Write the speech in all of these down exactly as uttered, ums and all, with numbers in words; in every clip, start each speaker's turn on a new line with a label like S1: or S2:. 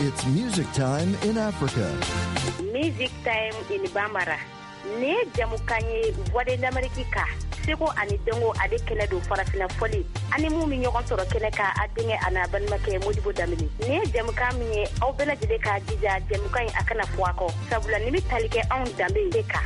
S1: It's music time in Africa.
S2: Music time in Bambara. Ne jamukanye voix d'Amérique. Seko ani dengo ade kene do farafina foli ani mu mi ñogon soro kene ka adenge ana ban make modibo damini ne dem ka mi aw bela jide ka jija dem kan akana fuako sabula ni mi talike on dambe deka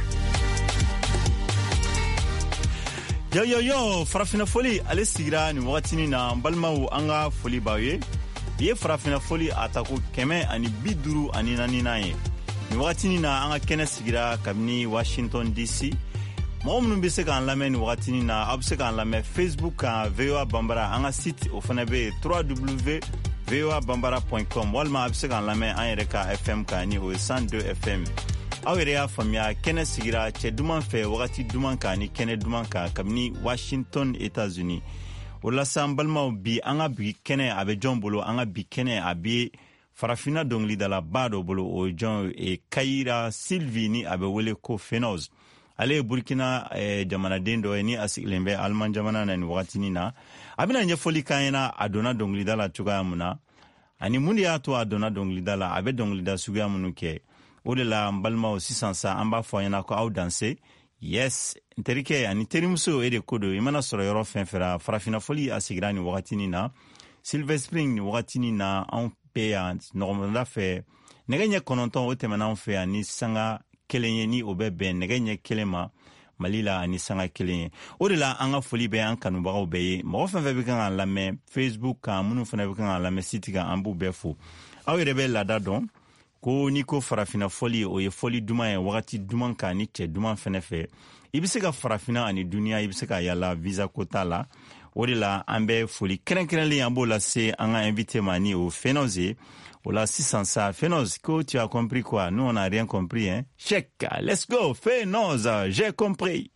S3: yo yo yo farafina foli ale sigira ni wakati na balmaw anga foli bawe ye farafina foli atako keme ani biduru ani nani naye ni wakati na anga kene sigira kabni Washington D C mɔgɔ minnu bɛ se k'an lamɛn nin wagatinin na a bɛ se k'an lamɛn Facebook kan V O A Bambara an ka site o fana bɛ yen w w w point v o a bambara point com walima a bɛ se k'an lamɛn an yɛrɛ ka F M kan ni o ye one oh two F M aw yɛrɛ y'a faamuya kɛnɛ sigira cɛ duman fɛ wagati duman kan ni kɛnɛ duman kan kabini Washington États-Unis o la sa n balimaw bi an ka bi kɛnɛ a bɛ jɔn bolo an ka bi kɛnɛ a bɛ farafina dɔnkilidalaba dɔ bolo o ye jɔn ye Kayira Sylvie ni a bɛ wele ko Fenoz ale ye Burkina eh, jamanaden dɔ ye ni a sigilen bɛ Alman jamana na ni wagatinin na a bɛna ɲɛfɔli kan ɲɛna a donna dɔnkilida la cogoya mun na ani mun de y'a to a donna dɔnkilida la a bɛ dɔnkilida suguya minnu kɛ o de la n balimaw sisan sa an b'a fɔ ɲɛna ko aw danse yes n terikɛ ani terimuso e de ko don i mana sɔrɔ yɔrɔ fɛn fɛra farafina foli a sigira ni wagatinin na Silver Spring ni wagatinin na anw bɛ yan nɔgɔmada fɛ nɛgɛ ɲɛ kɔnɔntɔn o tɛmɛna anw fɛ yan ni sanga kelen ye ni o bɛ bɛn nɛgɛ ɲɛ kelen ma Mali la ani sanga kelen ye o de la an ka foli bɛ an kanubagaw bɛɛ ye mɔgɔ fɛn fɛn bɛ kan k'an lamɛn Facebook kan minnu fana bɛ kan k'an lamɛn site kan an b'u bɛɛ fo aw yɛrɛ bɛ laada dɔn ko ni ko farafina foli o ye foli duman ye wagati duman kan ni cɛ duman fɛnɛ fɛ i bɛ se ka farafina ani duniya i bɛ se ka yala visa ko t'a la o de la an bɛ foli kɛrɛnkɛrɛnlen an b'o lase an ka invité ma ni o Fenoz ye o la sisan sa Fenoz ko tu as compris quoi nous on n'a rien compris hein check let's go Fenoz j'ai compris.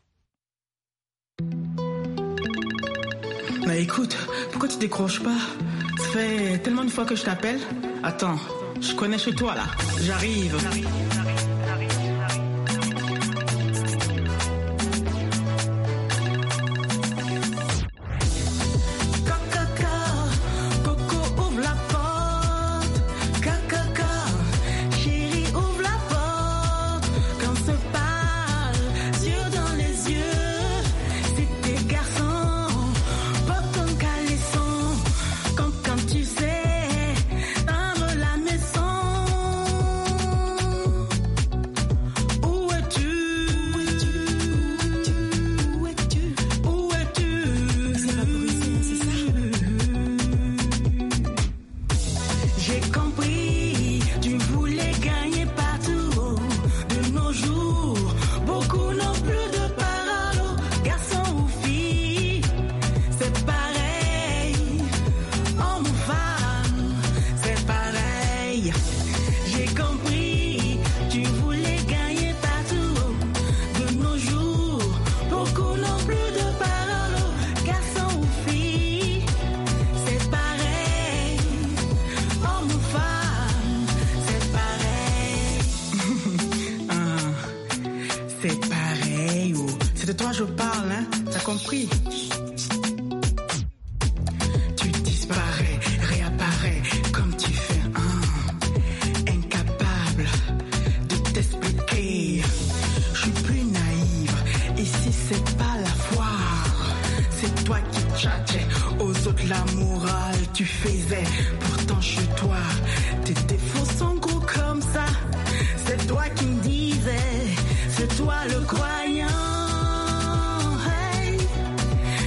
S4: Mais écoute pourquoi tu décroches pas ça fait tellement de fois que je t'appelle attends je connais chez toi là j'arrive, j'arrive. Je parle, hein? T'as compris? Tu disparais, réapparais comme tu fais un incapable de t'expliquer. Je suis plus naïve. Ici c'est pas la foire. C'est toi qui tchatchais aux autres la morale. Tu faisais pourtant chez toi tes défauts sont gros comme ça. C'est toi qui me disais, c'est toi le croyant.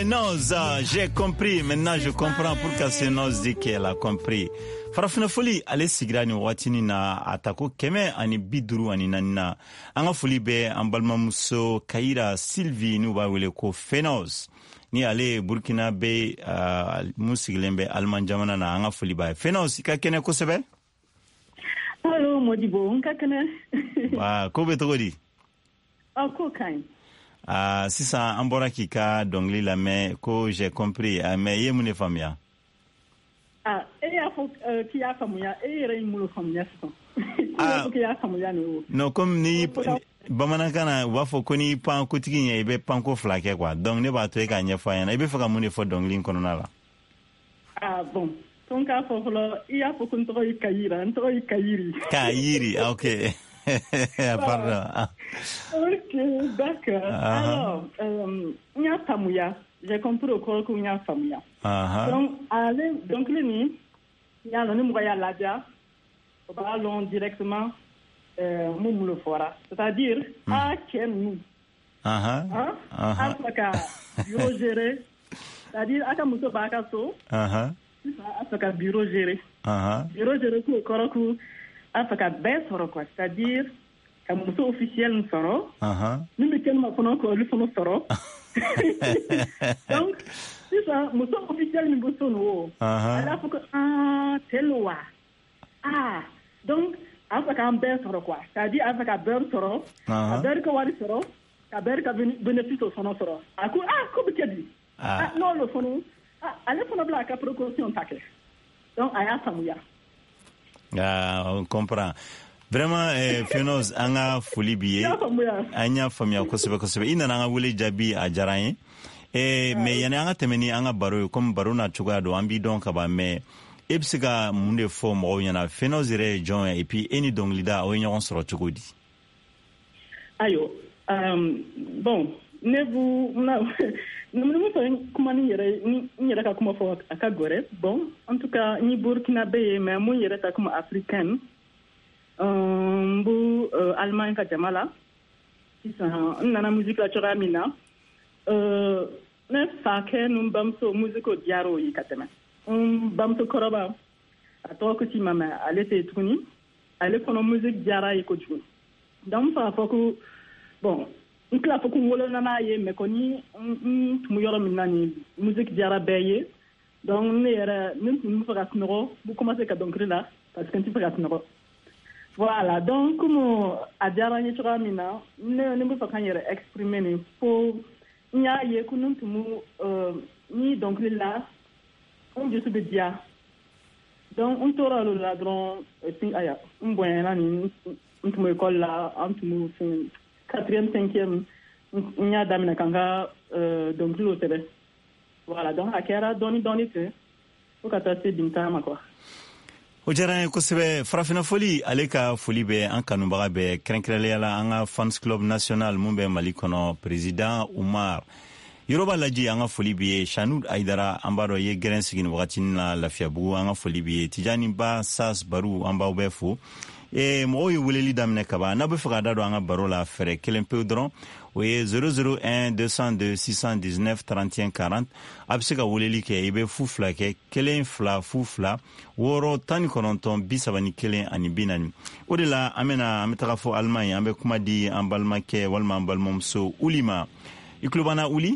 S3: Fénoz, j'ai compris. Maintenant, je comprends pourquoi Fénoz dit qu'elle a compris. Farafina foli ale sigira ni watini na atako keme ani biduru ani nanina. Anga foli be ambalma muso Kaira Sylvie nu ba wele ko Fénoz. Ni ale Burkina be uh, musigilembe Alman jamana na anga foli ba. Fénoz ka kene ko sebe?
S5: Hello Modibo, nka kene.
S3: Wa ko be to di?
S5: Ah ko kain.
S3: Ah sisa ambora kika dongli la me ko j'ai compris ah, mais ye mune famia.
S5: Ah, et ya faut qui a famia et re mulo famia so.
S3: Ah,
S5: qui a famia no.
S3: Non comme ni bamanakana wa fo ko ni pan ko tigi nya ibe pan ko flake quoi. Donc ne ba to e ka nya fa yana ibe fa ka mune fo dongli kono na la.
S5: Ah bon. Donc à faut lo il a faut qu'on trouve Kaira, on trouve Kairi.
S3: Kairi, OK. Pardon.
S5: Ok, d'accord. Uh-huh. Alors, euh, il y a famille. J'ai compris au corps qu'il y a famille. Uh-huh. Donc, allez, donc, le nid, il y a le numéro à l'Adia. On va aller directement euh, Moumou Fora. C'est-à-dire, mm. à quel nous.
S3: Uh-huh.
S5: Hein?
S3: Uh-huh.
S5: À quoi bureau géré. C'est-à dire, à quoi nous sommes bakaso.
S3: Uh-huh.
S5: À quoi bureau géré.
S3: Uh-huh.
S5: Bureau géré pour le corps que afaka bɛ sɔrɔ quoi, c'est-à-dire ka muso officiel sɔrɔ. Ni bɛ kɛnɛ ma fana ko olu fana sɔrɔ. Donc sisan muso officiel min bɛ so nin o. Ale b'a fɔ ko aa tel wa ah donc a fɛ k'an bɛɛ sɔrɔ quoi, c'est-à-dire a fɛ ka bɛɛ sɔrɔ, ka bɛɛ ka wari sɔrɔ, ka bɛɛ ka bénéfice fana sɔrɔ. A ko ah ko bɛ kɛ di? Ah non le fana ah ale fana bila a ka précaution ta kɛ. Donc a y'a faamuya.
S3: Ah, on comprend. Vraiment, eh, Fénoz, anga foli biye. Anya famia kosebe kosebe. Ina nga wule jabi a jaraye. Eh, me yana anga temeni anga baro comme baro na chuga do ambi donc ba me ebsiga munde fo mo yana Fénoz ire jon et puis eni donc lida o nyon soro chugodi.
S5: Ayo, um, bon, ne vous na nous nous faisons comment ni ni ni raka kuma fo akagore. Bon, en tout cas, ni Burkinabé mais moi ni raka kuma africaine. Euh, bu euh, Allemagne ka jamala. Isa nana musique la chora mina. Euh, ne fa ke num bamso musico diaro yi katema. Um bamso koroba. Ato ko ti mama ale te tuni. Ale kono musique diara yi ko tuni. Donc fa fo ko bon nkla fo ko wolo nana ye me ko ni mu yoro min nani musique diara beye donc ne era nim mu fa gasnoro bu commencer ka donc là parce que tu fa gasnoro voilà donc comme a diara ni chora mina ne ne mu fa kan yere exprimer ni pour nya ye ko num mu euh ni donc là on je de dia donc on tora le ladron ping aya un bon nani on mu école là on mu quatrième, cinquième, il y a des kanga donc l'eau c'est voilà donc à Kera doni doni que au catastrophe d'intama quoi.
S3: Ojara ko sebe Farafina foli aleka foli be an kanumbaga be krenkrele yala anga fans club national mumbe malikono président Oumar Yoruba laji anga foli be Chanoud Aidara ambaro ye gren sigin wakati na lafiabu anga foli be Tijani Ba Sas Baru amba obefu et mo yo wuleli damne kaba na be faga dado anga baro la fere kelen peu dron oye zéro zéro un deux cent deux six cent dix-neuf trente et un quarante absika wuleli ke ibe fufla ke kelen fla fufla woro tani kononton bisabani kelen ani binani odela amena ametaka fo Allemagne ambe kuma di ambalma ke walma ambalmom so ulima iklubana uli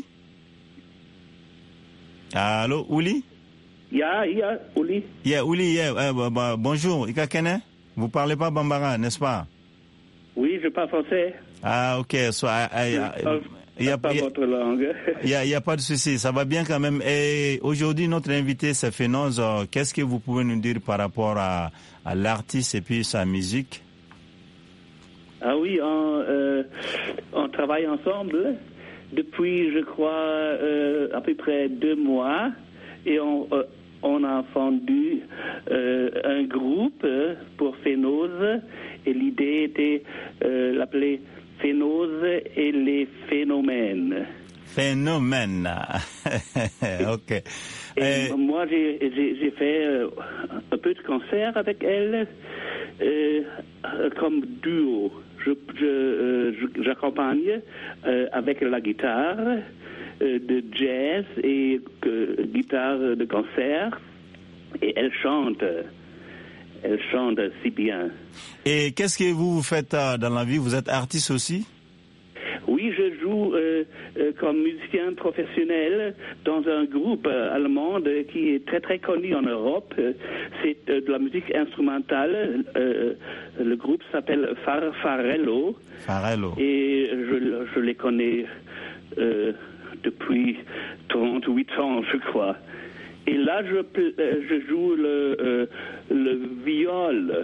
S3: allo uli
S6: ya ya uli
S3: yeah uli yeah uh, bonjour ikakene. Vous parlez pas bambara, n'est-ce pas?
S6: Oui, je parle français.
S3: Ah, ok. So, il n'y a pas votre langue. Il n'y a, a pas de souci. Ça va bien quand même. Et aujourd'hui, notre invité, c'est Fénoz. Qu'est-ce que vous pouvez nous dire par rapport à, à l'artiste et puis sa musique?
S6: Ah oui, on, euh, on travaille ensemble depuis, je crois, euh, à peu près deux mois. Et on... Euh, on a fondé euh, un groupe pour Fénoz et l'idée était euh, l'appeler Fénoz et les phénomènes.
S3: Phénomènes. Ok.
S6: Et euh... moi, j'ai, j'ai, j'ai fait euh, un peu de concert avec elle euh, comme duo. Je, je, euh, j'accompagne euh, avec la guitare euh, de jazz et euh, guitare de concert. Et elle chante. Elle chante si bien.
S3: Et qu'est-ce que vous, vous faites dans la vie? Vous êtes artiste aussi?
S6: Oui, je joue euh, euh, comme musicien professionnel dans un groupe euh, allemand euh, qui est très très connu en Europe. Euh, c'est euh, de la musique instrumentale. Euh, le groupe s'appelle Far Farello.
S3: Farello.
S6: Et je, je les connais euh, depuis trente-huit ans, je crois. Et là, je, euh, je joue le, euh, le viol.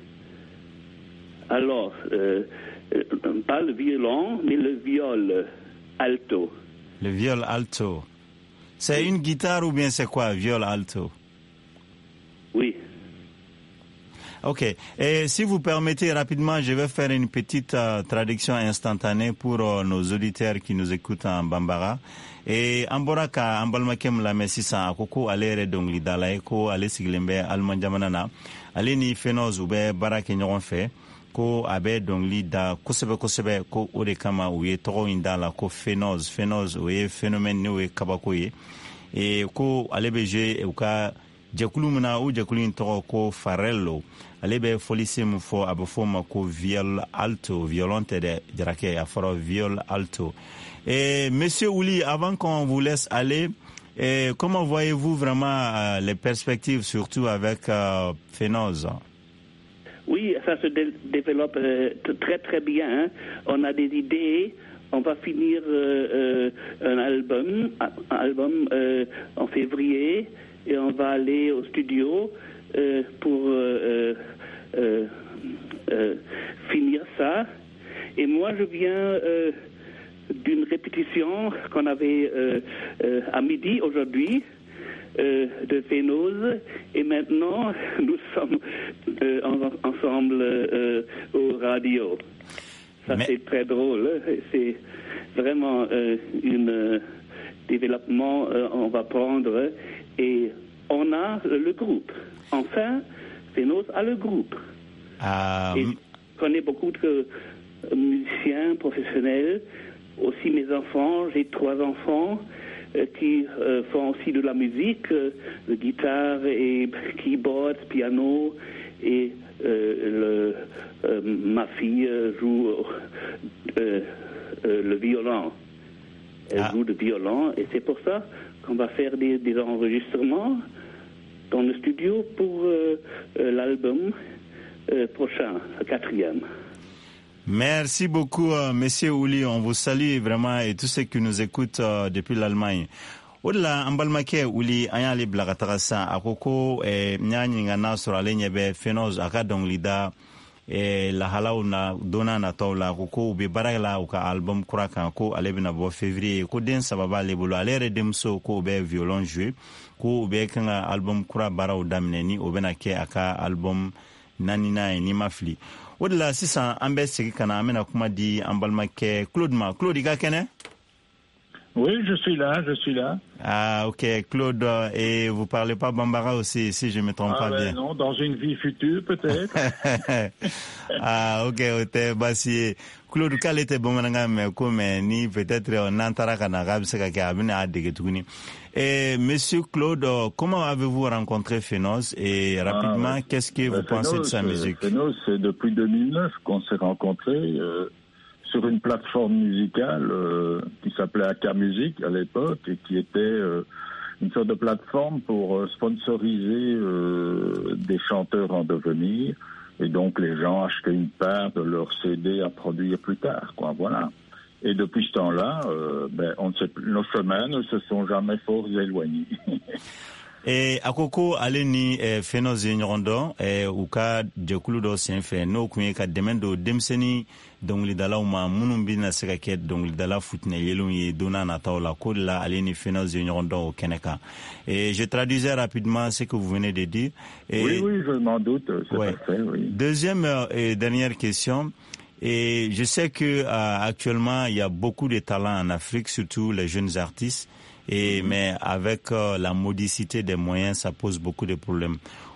S6: Alors, euh, pas le violon, mais le viol alto.
S3: Le viol alto. C'est oui. Une guitare ou bien c'est quoi, viol alto?
S6: Oui.
S3: Ok. Et si vous permettez rapidement, je vais faire une petite euh, traduction instantanée pour euh, nos auditeurs qui nous écoutent en Bambara. Et Amboraka, Ambalmakem la mesisa, akoko alere dongli dalae ko ale siglembe almanjamanana, ale ni fenoz ube barake nyoron fe. Ko abe dongli da kosebe kosebe ko ode kama uye toro indala ko fenoz fenoz uye phénomène ne uye kabako ye e ko alebe je e uka jakulu muna u jakulu toro ko Farello alebe folisim fo abofo mako viol alto violente de drake afro viol alto. Et monsieur Ouli, avant qu'on vous laisse aller, et comment voyez-vous vraiment euh, les perspectives, surtout avec euh, Fenoz?
S6: Oui, ça se dé- développe euh, très très bien. On a des idées. On va finir euh, euh, un album, un album euh, en février, et on va aller au studio euh, pour euh, euh, euh, finir ça. Et moi, je viens euh, d'une répétition qu'on avait euh, euh, à midi aujourd'hui. Euh, de Fenoz, et maintenant nous sommes euh, en, ensemble euh, au radio. Ça Mais... c'est très drôle, c'est vraiment euh, un euh, développement euh, on va prendre, et on a le groupe. Enfin, Fenoz a le groupe.
S3: Um...
S6: Et je connais beaucoup de euh, musiciens professionnels, aussi mes enfants, j'ai trois enfants qui euh, font aussi de la musique, euh, de guitare et keyboard, piano, et euh, le, euh, ma fille joue euh, euh, le violon. Elle ah. joue le violon, et c'est pour ça qu'on va faire des, des enregistrements dans le studio pour euh, euh, l'album euh, prochain, le quatrième.
S3: Merci beaucoup, euh, Monsieur Ouli. On vous salue vraiment et tous ceux qui nous écoutent euh, depuis l'Allemagne. Au-delà, Ambalmake Ouli, ayali blagatarasa, akoko, e, nyani ngana surale nyebe, Fenoz, akadong lida, e, la halau na dona na taula, akoko, ube baragla, uka album kuraka, ko alebina bo février, ko den sababa lebolo, alere demso, ko ube violon joué, ko ube kanga album kura bara u damneni, ube na ke aka album nanina ni mafli. Au-delà, si ça embête, c'est qu'on a amené à comment dit en balmaquet Claude Ma. Claude, il y a quelqu'un?
S7: Oui, je suis là, je suis là.
S3: Ah, ok, Claude, et vous parlez pas Bambara aussi, si je me trompe
S7: ah,
S3: pas
S7: ben
S3: bien.
S7: Non, dans une vie future, peut-être.
S3: Ah, ok, ok, bah si Claude, quel était bon mais comme ni peut-être on entendra qu'on a rabé ce qu'il y a amené à dégueter. Et Monsieur Claude, comment avez-vous rencontré Fenoz et rapidement, ah, qu'est-ce que vous
S7: Fenoz,
S3: pensez de sa musique?
S7: Fenoz, c'est depuis deux mille neuf qu'on s'est rencontrés euh, sur une plateforme musicale euh, qui s'appelait Aka Music à l'époque et qui était euh, une sorte de plateforme pour euh, sponsoriser euh, des chanteurs en devenir, et donc les gens achetaient une part de leur C D à produire plus tard, quoi, voilà. Et depuis ce temps-là, euh, ben, on ne sait plus, nos chemins ne se sont jamais fort éloignés.
S3: Et akoko aleni e Fenoz nyorondo e uka jekulu do senfe no kunye ka demendo demseni dongli dala uma munum bina seka ket dongli dala futne yelun ye dona na taola ko la aleni Fenoz nyorondo au Keneka. Et je traduisais rapidement ce que vous venez de dire. Et
S7: oui, oui, je m'en doute, c'est
S3: ouais.
S7: parfait, oui.
S3: Deuxième et dernière question. Et je sais que euh, actuellement il y a beaucoup de talents en Afrique, surtout les jeunes artistes. Et, mmh. Mais avec euh, la modicité des moyens, ça pose beaucoup de problèmes.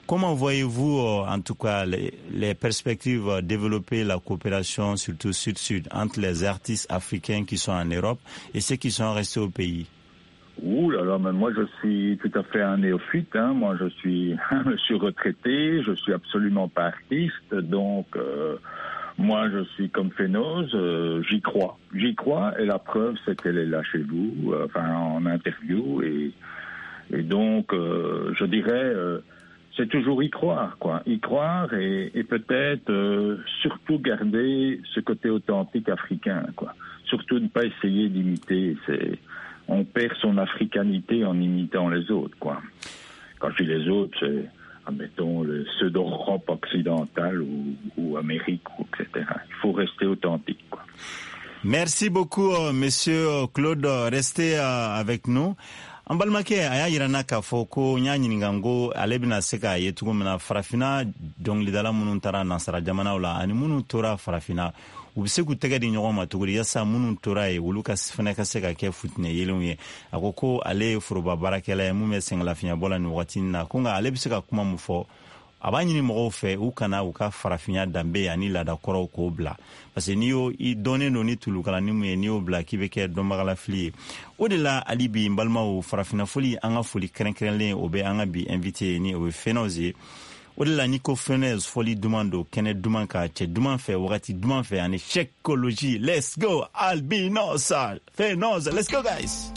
S3: Comment voyez-vous, en tout cas, les, les perspectives de développer la coopération, surtout sud-sud, entre les artistes africains qui sont en Europe et ceux qui sont restés au pays?
S7: Ouh là là, mais moi je suis tout à fait un néophyte. Hein. Moi je suis, je suis retraité, je suis absolument pas artiste, donc euh, moi je suis comme Fénoz, euh, j'y crois, j'y crois, et la preuve c'est qu'elle est là chez vous, euh, enfin en interview, et et donc euh, je dirais euh, c'est toujours y croire, quoi, y croire et, et peut-être euh, surtout garder ce côté authentique africain, quoi. Surtout ne pas essayer d'imiter, c'est on perd son africanité en imitant les autres, quoi. Quand je dis les autres, c'est, admettons, le, ceux d'Europe occidentale ou, ou Amérique, ou et cetera. Il faut rester authentique, quoi.
S3: Merci beaucoup, monsieur Claude. Restez avec nous. An balimakɛ a y'a yirana k'a fɔ ko n y'a ɲininka n ko ale bɛna se k'a ye cogo min na farafina dɔnkilidala minnu taara nansara jamanaw la ani minnu tora farafina u bɛ se k'u tɛgɛ di ɲɔgɔn ma cogodi yasa minnu tora ye olu ka fana ka se ka kɛ futinɛ yelenw ye. A ko ko ale ye foroba baarakɛla ye mun bɛ sɛngɛlafiɲɛbɔ la nin wagati na ko nka ale bɛ se ka kuma mun fɔ a b'a ɲini mɔgɔw fɛ u kana u ka farafinya danbe ani laadakɔrɔw k'o bila parce que n'i y'o i dɔnnen don ni tulukalani mun ye n'i y'o bila k'i bɛ kɛ dɔnbagalafili ye. O de la hali bi n balimaw farafinafoli an ka foli kɛrɛnkɛrɛnlen o bɛ an ka bi invité ni o ye Fénoz ye. O de la n'i ko Fénoz foli duman don kɛnɛ duman kan cɛ duman fɛ wagati duman fɛ ani chèqueologie. Let's go Albinos Fénoz, let's go guys.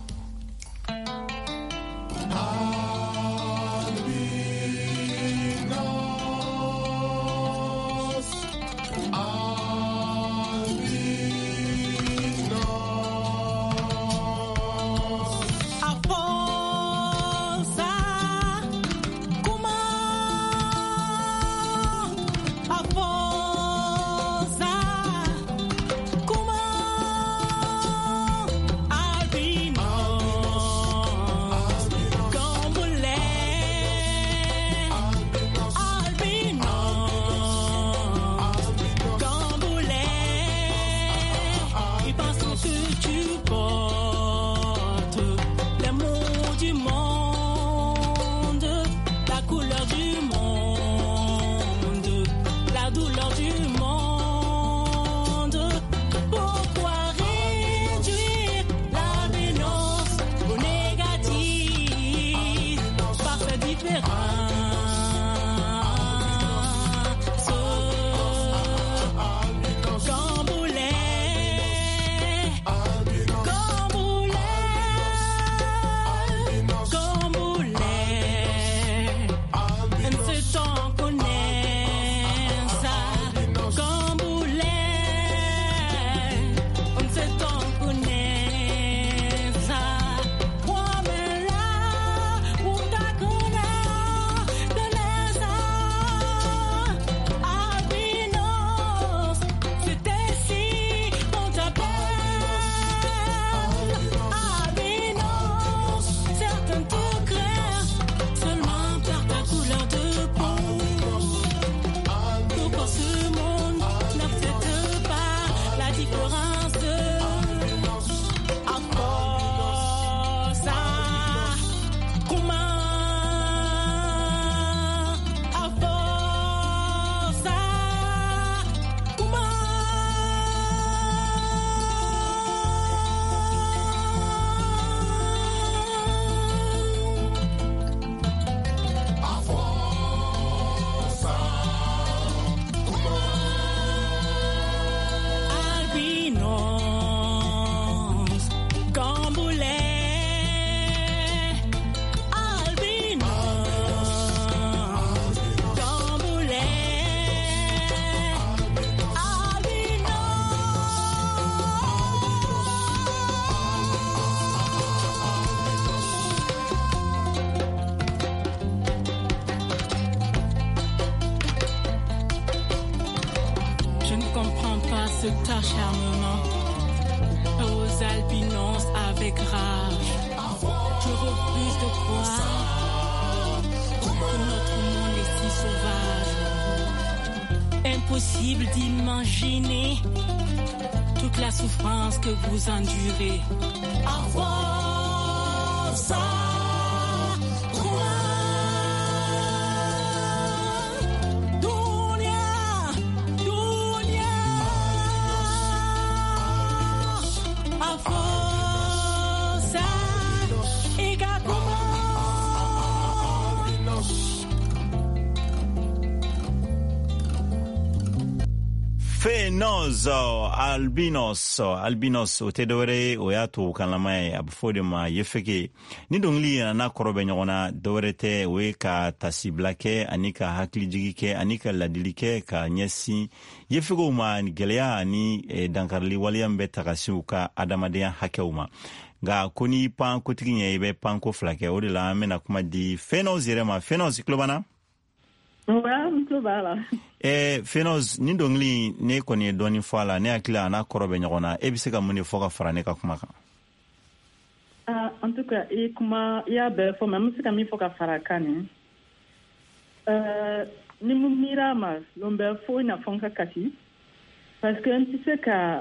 S8: cet acharnement aux albinos avec rage. Je refuse de croire que notre monde est si sauvage. Impossible d'imaginer toute la souffrance que vous endurez. À force,
S3: Fenos albinos albinos o te dore o ya to kanlamai abfode ma yefeke ni dongli na korobe nyona dore te we ka tasiblake anika haklijigike anika ladilike ka nyesi yefego ma gelya ni e, dankarli waliambe takasiuka adamadeya hakeuma ga koni pan kotiginye ibe pan ko flake o de la mena kuma di Fenos irema Fenos klobana
S5: wa mtobala
S3: Eh, Fenos, ni dongli ne koni doni fala ne akila na korobe nyona e biseka muni foka farane ka kuma kan.
S5: Ah, en tout cas, et kuma ya be fo même si kami foka farakane. Euh, ni mu mirama lombe fo na fonka kati parce que tu sais que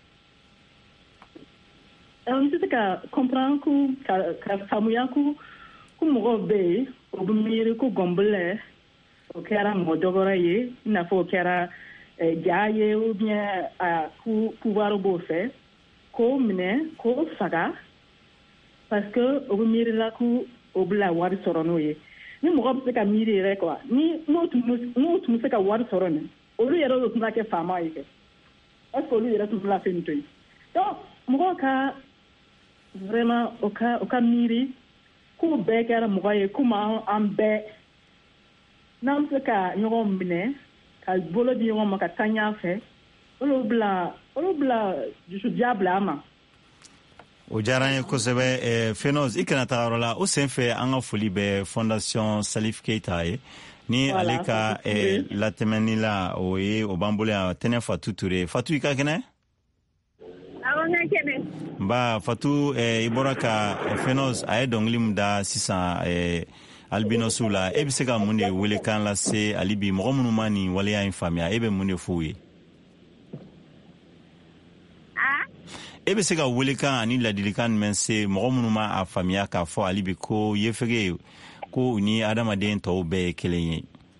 S5: on tu sais que comprendre ku ka ka famuya ku ku mo be obumiri ku gombele o kera modogora ye na fo kera jaye ou bien a ku pouvoir bo fe ko mine ko faga parce que o miri la ku obla war sorono ye ni mo ko ka miri re quoi ni no tu no tu se ka war sorono o lu yero do na ke fama ye est-ce que lu yero tu la fin toy donc mo ka vraiment o ka o ka miri ku be kera mo ye kuma ambe nam se ka ñoom mine ka bolo di ñoom ka tanya fe olo bla olo bla ju diable ama
S3: o jaranye ko sebe e Fenos ikana tarola o senfe anga foli be Fondation Salif Keita e ni voilà, aleka e la temenila o e o bambole a tene Fatou Touré Fatou ikakene
S2: awanga kene
S3: ba Fatou e iboraka e Fenos ay donglim da sisa e albinosula e biseka munde wele kan la se alibi mo munu mani wale ya infamia e be munde fuyi
S2: ah
S3: e biseka wele kan ani ladilikan mense mo munu ma afamia ka fo alibi ko yefege ko ni adama den to be kelenye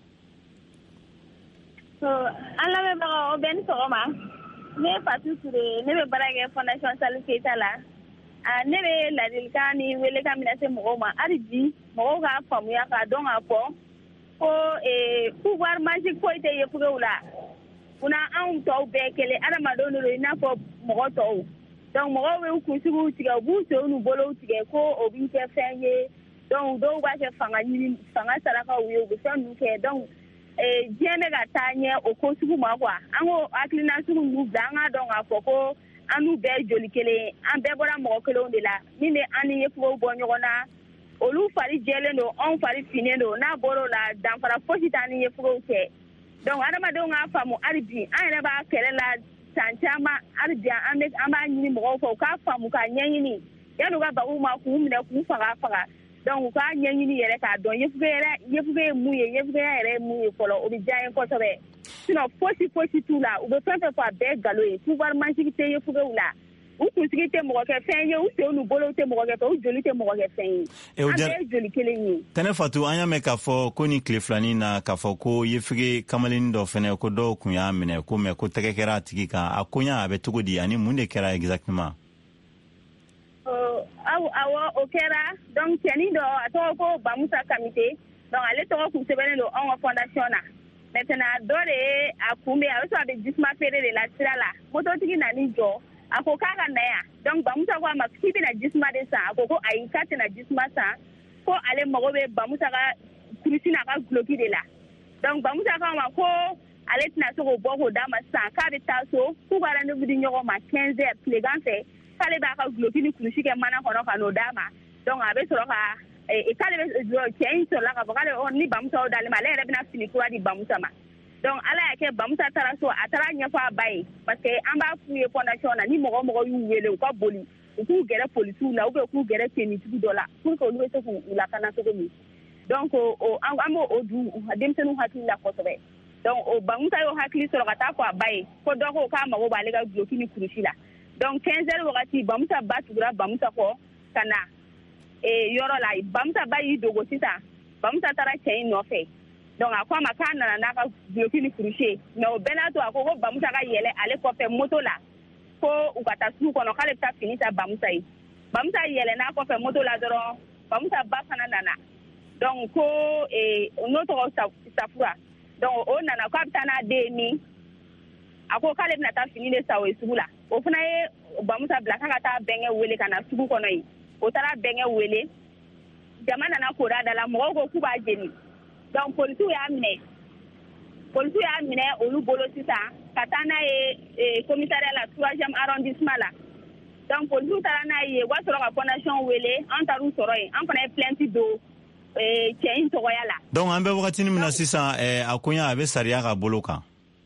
S2: so ala me ba o ben so ma ne Fatou Touré ne be barage Fondation Salif Keita la a ne be ladilikan ni wele kan mina se mo ma ariji mo ga famuya ka don afo ko e pouvoir magique ko ite ye fuga wala una an to be kele adama don no ina fo mo to donc mo we ku sigu tiga bu so nu bolo tiga ko obi ke fenye donc do ba ke fanga ni fanga sara ka wi o so nu ke donc e jene ga tanye o ko sigu ma kwa ango aklina sigu nu danga don afo ko anu be joli kele an be bora mo kele on de la ni ne ani ye fugo bo nyona olu fari jele no on fari fine no na boro la dan fara fosi tani ye fugo ke donc adama do nga famu arbi an ne ba kele la sanchama arbi an be an ba nyini mo ko ka famu ka nyanyini ya no ga ba u ma ku mine ku faga faga donc ka nyanyini yere ka don ye fugo yere ye fugo mu ye ye fugo yere mu ye kolo obi jayen ko tobe sino fosi fosi tula u be fefe fa be galo e pouvoir magique te ye fugo la u kunsigi te mɔgɔ kɛ fɛn ye u te nu bolo te mɔgɔ kɛ fɛn u joli te mɔgɔ kɛ fɛn ye an bɛɛ joli kelen ye
S3: tɛnɛ Fatou an y'a mɛn k'a fɔ ko ni tile filani na k'a fɔ ko yefege kamalennin dɔ fɛnɛ ko dɔw kun y'a minɛ ko mɛ ko tɛgɛ kɛra a tigi kan a koɲa a bɛ cogo di ani mun de kɛra exactement
S2: aw awɔ o kɛra donc cɛnin dɔ a tɔgɔ ko Bamusa Kamite donc ale tɔgɔ kun sɛbɛnnen don anw ka fondation na maintenant dɔ de ye a kunbɛn a bɛ sɔrɔ a bɛ jisuma feere de la sira la mototigi nani jɔ a ko k'a ka na yan donc Bamusa ko a ma k'i bɛna jisuma de san a ko ko ayi k'a tɛna jisuma san ko ale mago bɛ Bamusa ka kurusi n'a ka guloki de la donc Bamusa ko a ma ko ale tɛna se k'o bɔ k'o d'a ma san k'a bɛ taa so k'u ka rendez-vous di ɲɔgɔn ma quinze heures tilegan fɛ k'ale b'a ka guloki ni kurusi kɛ mana kɔnɔ ka n'o d'a ma donc a bɛ sɔrɔ ka k'ale bɛ cɛ in sɔrɔla k'a fɔ k'ale ni Bamusa y'o d'ale ma ale yɛrɛ bɛna fini kura di Bamusa ma donc ala y'a kɛ Bamusa taara so a taara ɲɛfɔ a ba ye parce que an b'a f'u ye fondation na ni mɔgɔ mɔgɔ y'u wele u ka boli u k'u gɛrɛ polisiw la ou bien k'u gɛrɛ tenitigi dɔ la pour que olu bɛ se k'u lakana cogo min donc o an b'o o du denmisɛnninw hakili la kosɛbɛ donc o Bamusa y'o hakili sɔrɔ ka taa fɔ a ba ye ko dɔ ko k'a mago b'ale ka guloki ni kurusi la donc quinze heures wagati Bamusa ba tugura Bamusa kɔ ka na yɔrɔ la Bamusa ba y'i dogo sisan Bamusa taara cɛ in nɔfɛ donc a ko a ma k'a nana n'a ka guloki ni kurusi ye mais o bɛɛ n'a to a ko ko Bamusa ka yɛlɛ ale kɔfɛ moto la ko u ka taa sugu kɔnɔ k'ale bɛ taa fini ta Bamusa ye Bamusa yɛlɛn'a kɔfɛ moto la dɔrɔn Bamusa ba fana nana donc ko n'o tɔgɔ Safura donc o nana k'a bɛ taa n'a den ye min a ko k'ale bɛna taa fini de sa o ye sugu la o fana ye bamusa bila k'a ka taa bɛnkɛ wele ka na sugu kɔnɔ yen o taara bɛnkɛ wele jama nana kora da la mɔgɔw ko k'u b'a jeni donc polisiw y'a minɛ polisiw y'a minɛ olu bolo sisan ka taa n'a ye commissariat la troisième arrondissement la donc polisiw taara n'a ye o b'a sɔrɔ ka fondation wele an taar'u sɔrɔ yen an fana ye plainte don cɛ in tɔgɔya la
S3: donc an bɛ wagatinin min na sisan a koɲa a bɛ sariya ka bolo kan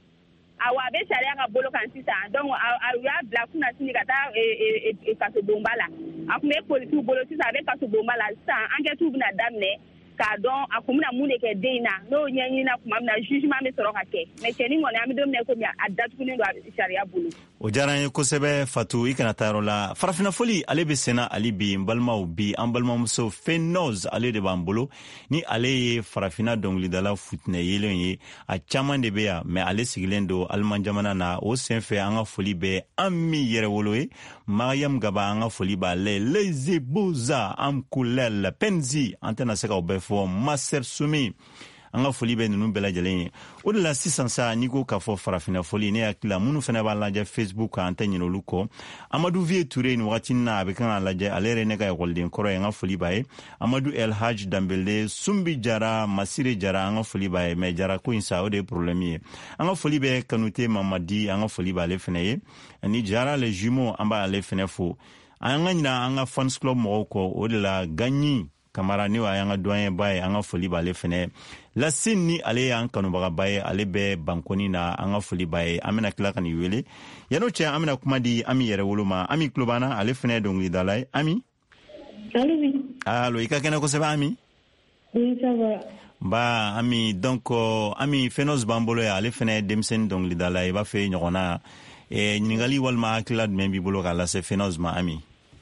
S2: awa a bɛ sariya ka bolo kan sisan donc a y'a bila kunna sini ka taa kasobonba la a tun bɛ polisiw bolo sisan a bɛ kasobonba la sisan enquêtew bɛna daminɛ k'a dɔn a kun bɛna mun de kɛ den in na n'o ɲɛɲinina tuma min na jugement bɛ sɔrɔ ka kɛ mais cɛnin kɔni an bɛ don min na komi a datugulen don a sariya bolo.
S3: o diyara n ye kosɛbɛ Fatu i kana taa yɔrɔ la farafinafoli ale bɛ senna ali bi n balimaw bi an balimamuso Fenoz ale de b'an bolo ni ale ye farafina dɔnkilidala futinɛ yelen ye a caman de bɛ yan mais ale sigilen don Aliman jamana na o senfɛ an ka foli bɛ an min yɛrɛwolo ye Mariam Gaba an ka foli b'ale Lezi Buza Amkulel Penzi an tɛna se k'aw bɛɛ fɔ Maser Sumi an ka foli bɛ ninnu bɛɛ lajɛlen ye o de la sisan sa n'i ko k'a fɔ farafina foli ne hakili la minnu fana b'a lajɛ Facebook kan an tɛ ɲinɛ olu kɔ Amadu Vie Toure nin wagati na a bɛ kan k'a lajɛ ale yɛrɛ ne ka ekɔliden kɔrɔ ye an ka foli b'a ye Amadu El Haj Dambele Sumbi Jara Masire Jara an ka foli b'a ye mais Jara ko in sa o de ye problème ye an ka foli bɛ Kanute Mamadi an ka foli b'ale fana ye ani Jara les jumeaux an b'ale fana fo an ka ɲina an ka fans club mɔgɔw kɔ o de la Gagny Kamara ni wa yanga doyen baye an ka foli b'ale fɛnɛ Lassine ni ale y'an kanubaga baye ale bɛ bankoni na an ka foli baye an bɛna tila ka nin wele yan'o cɛ an bɛna kuma di Ami yɛrɛ wolo ma Ami Klobana ale fɛnɛ ye dɔnkilidala ye Ami
S9: Allo oui
S3: allo i ka kɛnɛ kosɛbɛ Ami
S9: oui ça va
S3: ba Ami donc Ami Fenoz b'an bolo ye ale fɛnɛ ye denmisɛnnin dɔnkilidala ye i b'a fɛ ɲɔgɔnna ɲininkali walima hakilila jumɛn b'i bolo k'a lase Fenoz ma Ami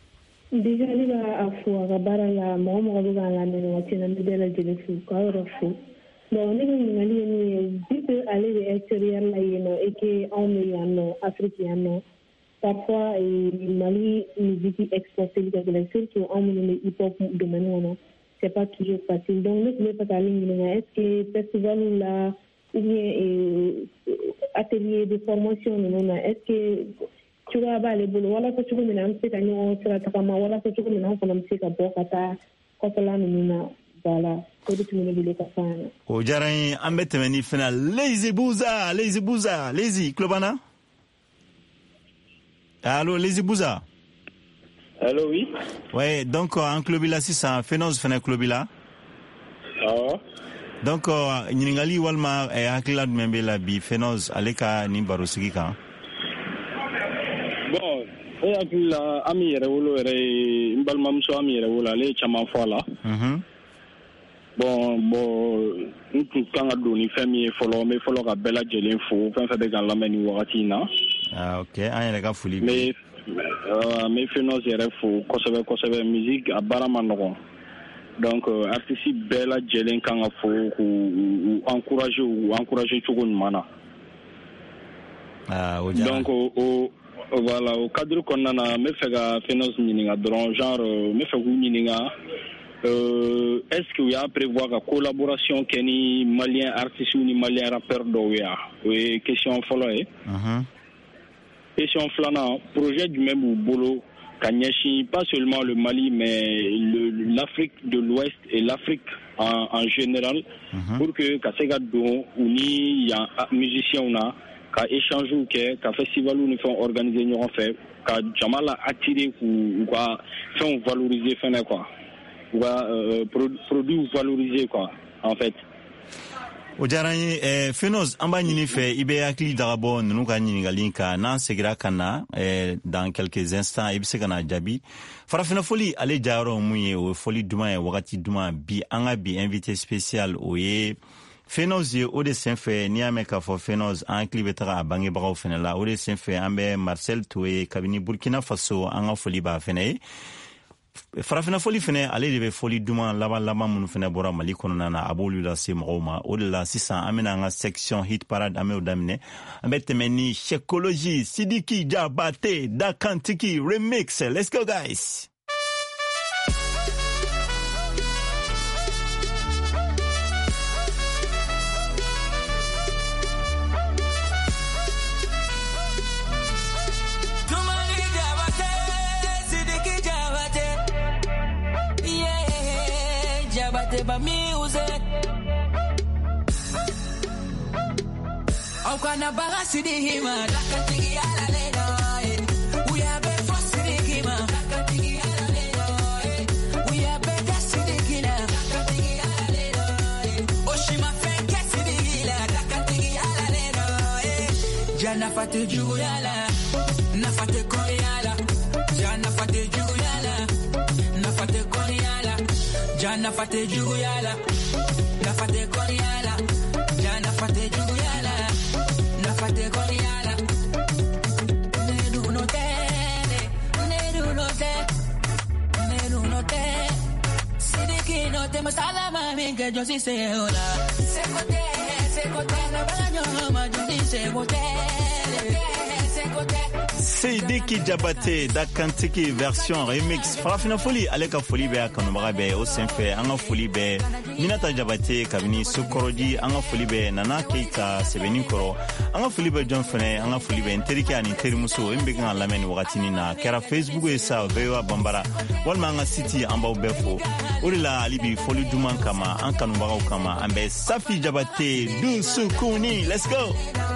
S9: déjà ne b'a fo a ka baara la mɔgɔ mɔgɔ bɛ k'a lamɛn nin waati na n bɛ bɛɛ lajɛlen fo k'a yɔrɔ fo bon ne ka ɲininkali ye min ye vu que ale bɛ extérieur la yen nɔ et que anw bɛ yan nɔ Afrique yan nɔ parfois Mali musique exportée ka gɛlɛn surtout anw minnu bɛ hip hop domaine kɔnɔ c'est pas toujours facile donc ne tun bɛ fɛ k'ale ɲininka est-ce que festival la ou bien atelier de formation ninnu na est-ce que cogoya b'ale bolo walasa cogo min na an bɛ se ka ɲɔgɔn sira tagama walasa cogo min na an fana bɛ se ka bɔ ka taa kɔfɛla ninnu na voilà o de tun bɛ ne bolo ka fɔ an na.
S3: o diyara n ye an bɛ tɛmɛ ni fana Lezi Buza Lezi Buza Lezi Klobana allo Lezi Buza.
S10: Allo oui.
S3: ouais donc an tulo b'i la sisan Fenoz fana tulo b'i la.
S10: awɔ.
S3: donc ɲininkali walima hakilila jumɛn b'e la bi Fenoz ale ka nin barosigi kan.
S10: Bon, e hakili la Ami yɛrɛ wolo yɛrɛ ye n balimamuso Ami yɛrɛ wolo ale ye caman fɔ a la.
S3: unhun.
S10: bon bon n tun kan ka don ni fɛn min ye fɔlɔ n bɛ fɔlɔ ka bɛɛ lajɛlen fo fɛn fɛn bɛ k'an lamɛn nin wagati in na.
S3: ah ok an yɛrɛ ka foli
S10: bi. n bɛ Fenoz yɛrɛ fo kosɛbɛ kosɛbɛ musique a baara ma nɔgɔn donc artiste bɛɛ lajɛlen kan ka fo k'u encourager u encourager cogo ɲuman na.
S3: ah o diyara.
S10: donc o o voilà au cadre kɔnɔna na n bɛ fɛ ka Fenoz ɲininka dɔrɔn genre n bɛ fɛ k'u ɲininka euh, est-ce que u y'a prévoir ka collaboration kɛ ni malien artistes ni malien rappeurs dɔw ye o ye question fɔlɔ ye.
S3: unhun.
S10: question filanan projet jumɛn b'u bolo ka ɲɛsin pas seulement le Mali mais le l'Afrique de l'Ouest et l'Afrique en, en général. Mm-hmm. pour que ka se ka don u ni yan musiciens na ka échange kɛ ka festival ni fɛn organiser ɲɔgɔn fɛ ka jama la attirer k'u ka fɛnw valoriser fɛnɛ quoi u ka euh, produits valoriser quoi en fait.
S3: o diyara n ye eh, Fenoz an b'a ɲini fɛ i bɛ hakili jagabɔ ninnu ka ɲininkali kan n'an segira ka na eh, dans quelques instants i bɛ se ka na jaabi farafina foli ale jayɔrɔ mun ye o ye foli duman ye wagati duman bi an ka bi invité spécial o ye Fenoz ye o de senfɛ n'i y'a mɛn k'a fɔ Fenoz an hakili bɛ taga a bangebagaw fana la o de senfɛ an bɛ Marcel Toye kabini Burkina Faso an ka foli b'a fana ye farafina foli fɛnɛ ale de bɛ foli duman laban laban minnu fɛnɛ bɔra Mali kɔnɔna na a b'olu lase mɔgɔw ma o de la sisan an bɛna an ka section hit parade an b'o daminɛ an bɛ tɛmɛ ni Chekology Sidiki Jabate Dakantiki remix. Let's go guys.
S11: about music. Au kana baga sidi hima lakatigi ala leno we are be force sidi hima lakatigi ala leno we are be sidi hina lakatigi ala leno oshima fake sidi hila lakatigi ala leno jana fate juyala na fate koyala jana fate juyala na fate koyala jana fate juyala na fate koyala jana fate juyala fate koyala nedu no te nedu no te nedu no te sidiki no te masala mami que yo sí sé hola se cote se cote no baño ma yo sí sé cote se cote
S3: Sidiki Diabaté Dakantiki version remix Farafina Foli aleka foli be akanomara be o senfe anga foli be Minata Diabaté kabini Sokoroji anga foli be Nana Keita Sebeni Koro anga foli be John Fene anga foli be Nteriki ani Terimuso embe kan lameni wakatini na kera Facebook e sa vewa bambara walma anga city amba ubefo urila alibi foli duman kama anka numara kama ambe Safi Diabaté du Sukuni. Let's go.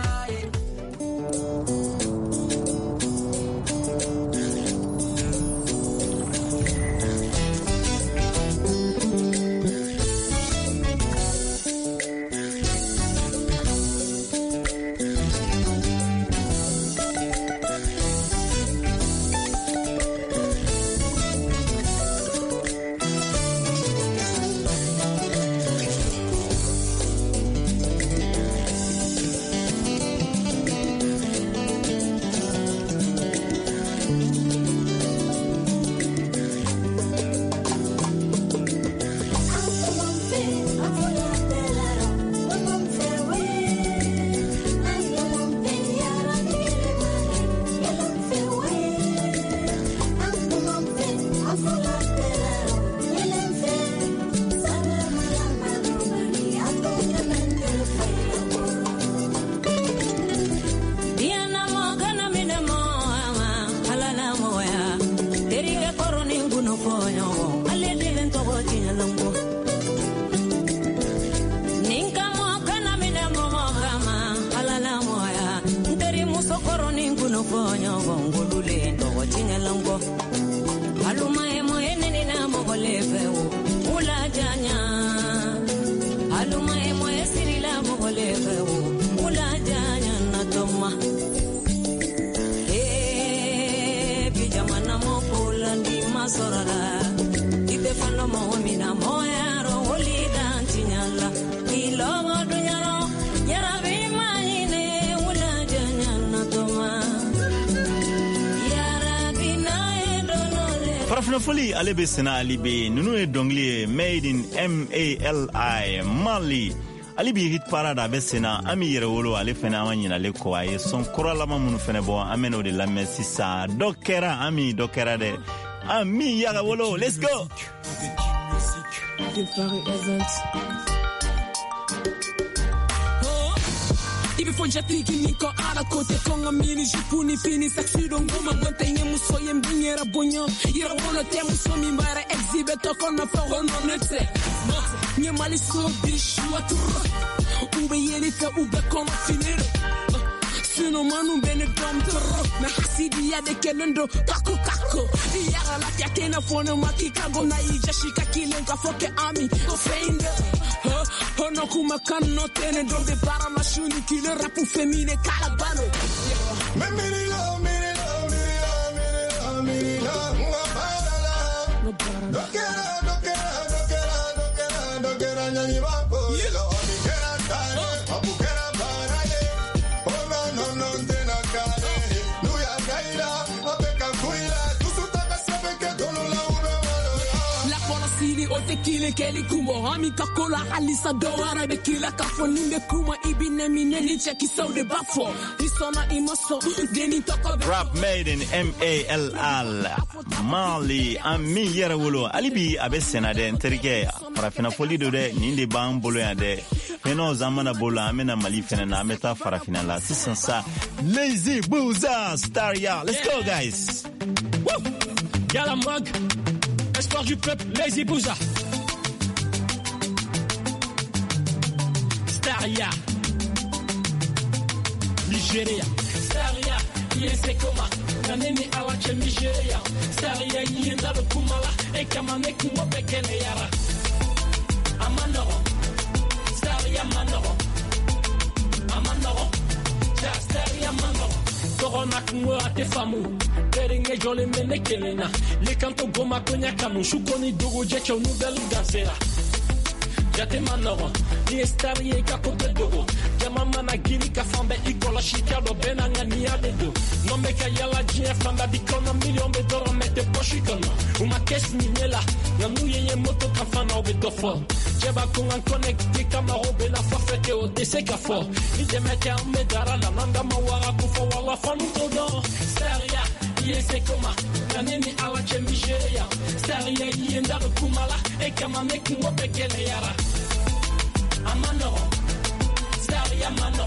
S3: Farafina alebe sena alibe nunu e dongli made in M A L I Mali alibi hit parada be sena ami yere wolo ale fena wanyina le ko ay son korala mamunu fene bo ameno de la mesisa dokera ami dokera de ami yara wolo. Let's go.
S12: Before Jati Kimiko Ara Kote Konga Mini Jipuni Fini Saxido Ngoma Montagne Muso Yembinyera Bonyo Ira Wono Temu Somi Mara Exhibit Tokona Fahono Netse Nyamali So Bishu Aturo Ube Yelita Ube Koma Finero Sino Manu Bene Dom Toro Na Hasidi Yade Kelendo Kako Kako Yara La Yakena Fono Makikago Na Ijashika Kilenga Foke Ami Go Feinder Hono kuma kano tene donde para la shuni kile rapu femine calabano. Mirilo, mirilo, mirilo, mirilo, mirilo, no para la. No quiero, no quiero, no quiero, no quiero, no quiero ni bajo. Yelo, ni quiera caer, apu quiera paraye. Oh no, no, no, tena caer. No ya caída, apeca cuida. Tu sutaka sabe que todo la ube valora. La polacili o tequila keli kumo ami kakola alisa doara de kila kafoni de kuma ibine mineni cheki so de bafo isona imoso deni toko
S3: rap made in M A L L Mali ami yere wolo alibi abesena de nterike Farafina Foli do de ninde bambolo ya de Feno zamana bola amena Mali fena na meta Farafina la sisansa Lazy Booza Star ya. Let's go guys.
S12: Woo! Y'a la mug Espoir du peuple Lazy Booza. Staria Nigeria Staria yese koma naneni awache Nigeria Staria yenda kumala e kama neki mobekele yara amano Staria mano amano Staria mano Corona kumwe ate famu Beringe jole mene kelena Le kanto goma konya kanu Shukoni dogo jecho nouvelle gazera Jate manoro Ni estari e kakote dogo Jama mana giri ka fambe ikola shikado Bena nga ni adedo Nombe ka yala jine fanda Dikona milion be doro mete poshikono Uma kes ni nela Namu yeye moto kafana obe dofo Jeba kungan connecte kamaro Bena fafete o dese kafo Ni demete ame dara La nanda mawara kufo Wala fanu todo Staria yese koma Naneni awache Nigeria Staria yenda kumala E kama meku mobekele yara Amano Staria mano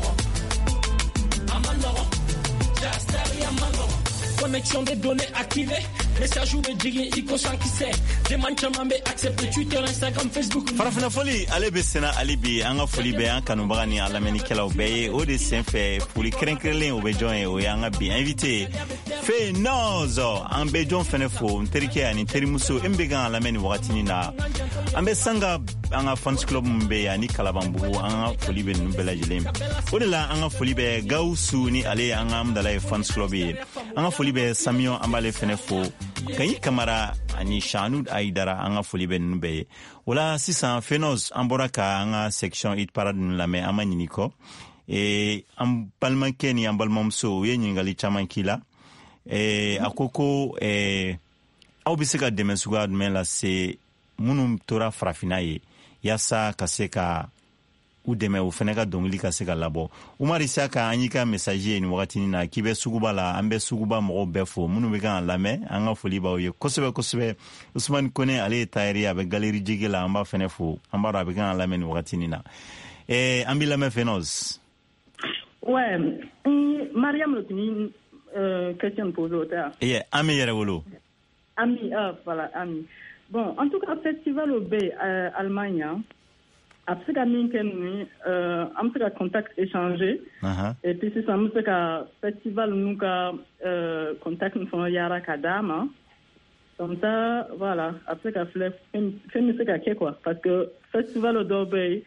S12: Amano Staria mano Connexion des données activées Message ou djigi iko sankise Demande chamambe accepte Twitter, Instagram, Facebook
S3: Farafina foli ale be sena ali bi an ka foli be an kanu bagani ala meni kelaw be o de sen fe foli krenkrelen o be join o yanga bi invité fe nozo an be jon fene fo nterike ani terimuso embe gan ala meni wakati na ambe sanga an ka fans club mbe ani kalabambu an ka foli be numbela jilem o de la an ka foli be gausu ni ale an ka amdala fans club an ka foli be Samio ambale fene fo Kanyi Kamara ani Shanud Aidara anga foli ben nube wala sisan Fenos amboraka anga section it parade nlame amanyiniko e ambalmanke ni ambalmomso ye nyingali chamankila e akoko e aubiseka demesuga men la se munum tora frafinaye yasa kaseka udeme u feneka dongli kaseka labo umari saka anyika messager ni wakati ni na kibe suguba la ambe suguba mo befo munu be kan lame anga foli ba ye kosebe kosebe Usman Kone ale tayri abe galeri jigela amba fenefo amba ra be kan lame ni wakati ni na eh ambi lame Fenos
S5: ouais Mariam Lotini euh question posée au terre
S3: yeah ami yere wolo
S5: ami ah voilà ami bon en tout cas festival au B euh, Allemagne après que nous euh am ka contact échangé uh-huh. Et puis c'est ça nous ka festival nous ka euh contact nous font yara kadama comme ça voilà après que fait fait nous ka quoi parce que festival au Dobey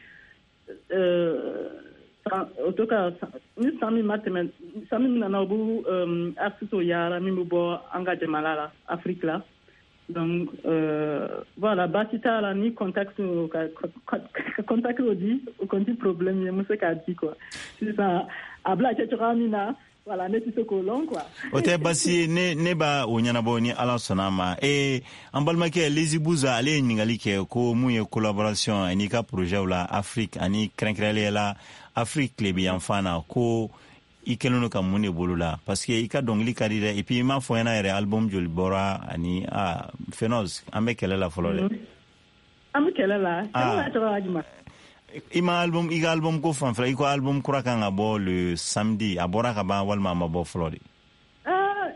S5: euh en tout cas nous sommes maintenant sommes na bu euh artiste yara mi bo engagé malala Afrique là. Donc, euh, voilà, Batita, là, ni contact, contact, au dit, au contact problème, il y a monsieur qui a dit, quoi. C'est ça, à Black, tu ramina, voilà, n'est-ce que colon, quoi.
S3: Ote basi, ne, ne ba, ou n'y en a pas, ni ala sonama. Et, en balmake, les ibouza, allez, n'ingalike, ko, mouye collaboration, anika projet, ou la, Afrique, ani, krenkrele, la, Afrique, les bienfana, ko, ikelono ka mune bolula parce que ika dongli kadire et puis ma foyana ere album jol bora ani a Fenos ambe kelela folole
S5: ambe kelela kelela to ajuma
S3: ima album iga album ko fan fra iko album kuraka nga bo le samedi abora ka ba walma ma bo flori
S5: ah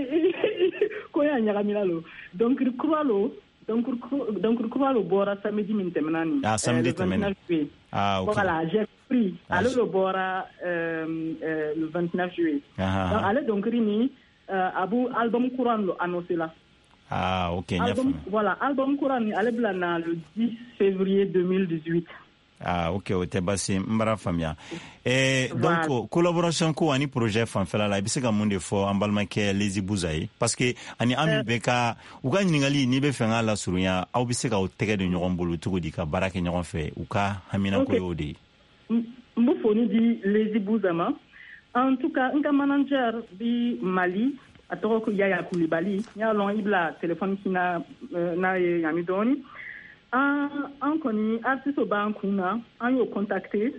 S5: ko ya nyaka milalo donc croix lo donc donc croix lo bora samedi min temenani
S3: ah samedi temenani ah OK
S5: voilà j'ai pris alors le bora euh, euh, le vingt-neuf juillet ah, donc allez donc rini euh, abu album courant lo annoncé là
S3: ah OK
S5: album, voilà album courant allez blana le dix février deux mille dix-huit
S3: ah OK ote basi mbara famia et voilà. Donc collaboration ko ani projet fan fela la bisika monde fo ambalma ke lezi buzai parce que ani ami euh, beka uga ningali ni be fenga la surunya au bisika o tege de nyoron bolu tugo dika barake nyoron fe uka hamina okay. Ko yodi
S5: mbufoni di lezi buzama en tout cas un manager bi Mali atoko Yaya Koulibaly ya lon ibla téléphone kina euh, na yamidoni en en koni artiste bankuna en yo contacté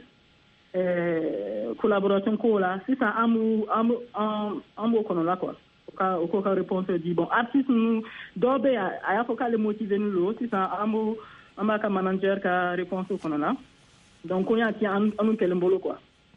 S5: euh collaboration ko la si ça amu amu amu kono la quoi ka ko ka réponse dit bon artiste nous dobe aya ko ka le motiver nous lo si ça amu amaka manager ka réponse kono la donc on y a qui en en quel mbolo quoi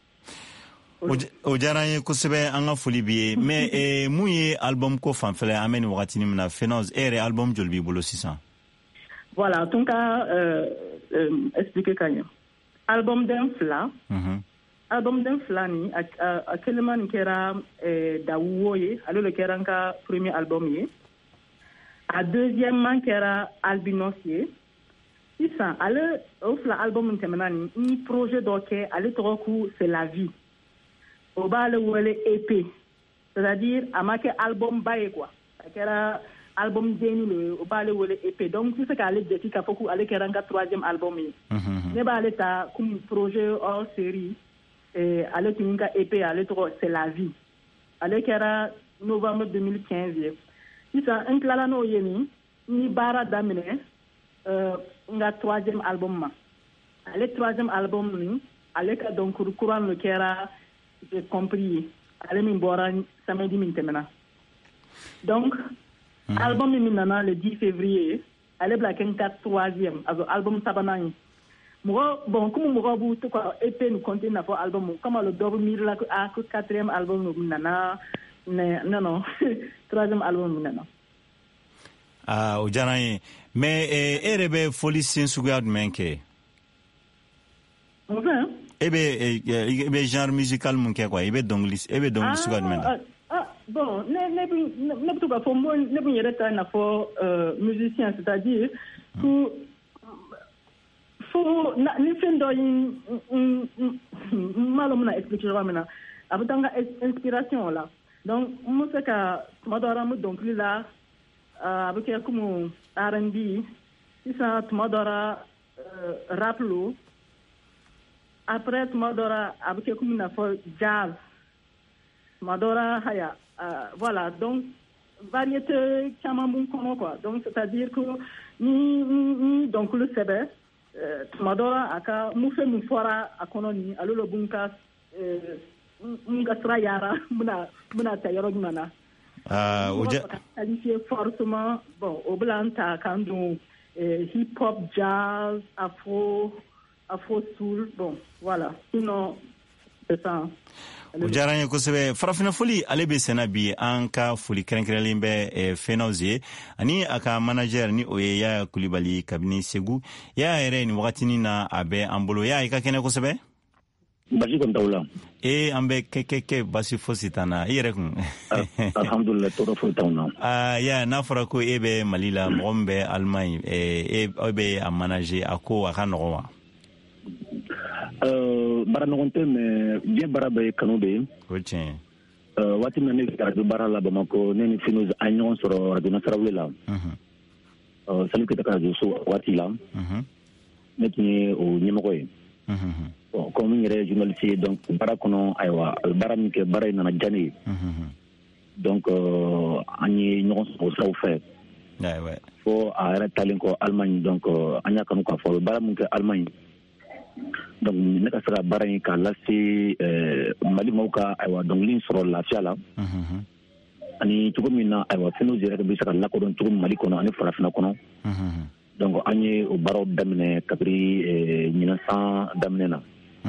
S3: o jaranye kusebe anga foli biye mais e muye album ko fanfele amen wakati ni mna Fenos ere album jolbi bolo six cents
S5: voilà donc à euh, euh, expliquer quand album den fila
S3: Mhm.
S5: album den fila ni a, a, a kɛlenma nin kɛra eh, Dawuwo ye ale le kɛra n ka premier album ye a deuxièmement kɛra Albinos ye sisan ale o fila album min tɛmɛna ni n ye projet dɔ kɛ ale tɔgɔ ko c'est la vie o b'ale wele E P c'est-à-dire a ma kɛ album ba ye quoi a kɛra album deni le o b'ale wele E P donc tu sais k'ale jate k'a fɔ ko ale kɛra n ka troisième album ye ne b'ale ta comme projet hors série eh, ale tun ka E P ale tɔgɔ c'est la vie ale kɛra novembre deux mille quinze ye sisan n tilala n'o ye ni ni baara daminɛ euh, n ka troisième album ma ale troisième album ni ale ka dɔnkuru kura le kɛra j'ai compris ye ale min bɔra samedi min tɛmɛna donc mm-hmm. album min nana le dix février ale bila kɛ n ka troisième also album sabanan ye mɔgɔ bon comme mɔgɔ b'u to ka E P ni compter n'a fɔ album comme le dɔ bɛ miiri la ko ah ko quatrième album min nana ne non non troisième album min nana
S3: ah o diyara n ye mais e yɛrɛ bɛ foli sen suguya jumɛn kɛ
S5: enfin
S3: e bɛ e bɛ genre musical mun kɛ quoi i bɛ dɔnkili e bɛ dɔnkili suguya jumɛn na
S5: ah bon ne ne bɛ ne bɛ to ka fɔ ne bɛ yɛrɛ ta n'a fɔ musicien c'est-à-dire que fo ni fɛn dɔ ye n m'a dɔn n bɛna expliquer cogoya min na a bɛ taa n ka inspiration la donc n bɛ se ka tuma dɔ la n bɛ dɔnkili la a bɛ kɛ comme R and B sisan tuma dɔ la rap lo après tuma dɔ la a bɛ kɛ comme n'a fɔ jazz tuma dɔ la haya voilà donc variété caman b'u kɔnɔ quoi donc c'est-à-dire que ni ni dɔnkili sɛbɛn tuma dɔ la a ka mun fɛn min fɔra a kɔnɔ nin ale le b'u ka n ka sira yara n bɛna ta yɔrɔ jumɛn na o jɛ qualifié forcément bon o bɛna n ta k'an don hip hop jazz afro afro soul bon voilà sinon c'est ça
S3: o diyara n ye kosɛbɛ farafina foli ale bɛ sɛnɛ bi an ka foli kɛrɛnkɛrɛnlen bɛ fɛnawz ye ani a ka manager ni o ye Yaya Kulibali kabini Segu Yaya yɛrɛ nin wagatinin na a bɛ an bolo Yaya i ka kɛnɛ kosɛbɛ
S13: basi kɔni t'aw la
S3: ee an bɛ kɛ kɛ kɛ basi fosi t'an na i yɛrɛ kun
S13: alhamdulillah tɔɔrɔ foyi t'anw na
S3: aa Yaya n'a fɔra ko e bɛ Mali la mɔgɔ min bɛ Allemagne e bɛ a manager a ko a ka nɔgɔn wa
S13: baara ɲɔgɔn tɛ mais diɲɛ baara bɛɛ ye kanu de ye
S3: o tiɲɛ
S13: waati min ne bɛ radio baara la Bamako ne ni Finoz a ye ɲɔgɔn sɔrɔ radio Nasarawule la Salifu Keyita ka radio so waati la ne tun ye o ɲɛmɔgɔ ye bon comme n yɛrɛ ye journaliste ye donc baara kɔnɔ ayiwa a bɛ baara min kɛ baara in nana diya ne ye donc an ye ɲɔgɔn sɔrɔ o siraw fɛ fo a yɛrɛ talen kɔ Allemagne donc an y'a kanu k'a fɔ a bɛ baara min kɛ Allemagne donc ne ka se ka baara in k'a lase Mali maaw ka ayiwa dɔnkili sɔrɔ lafiya la ani cogo min na ayiwa Finoz yɛrɛ bɛ se ka lakodɔn cogo min Mali kɔnɔ ani farafina kɔnɔ donc an ye o baaraw daminɛ kabiri ɲinan san daminɛ na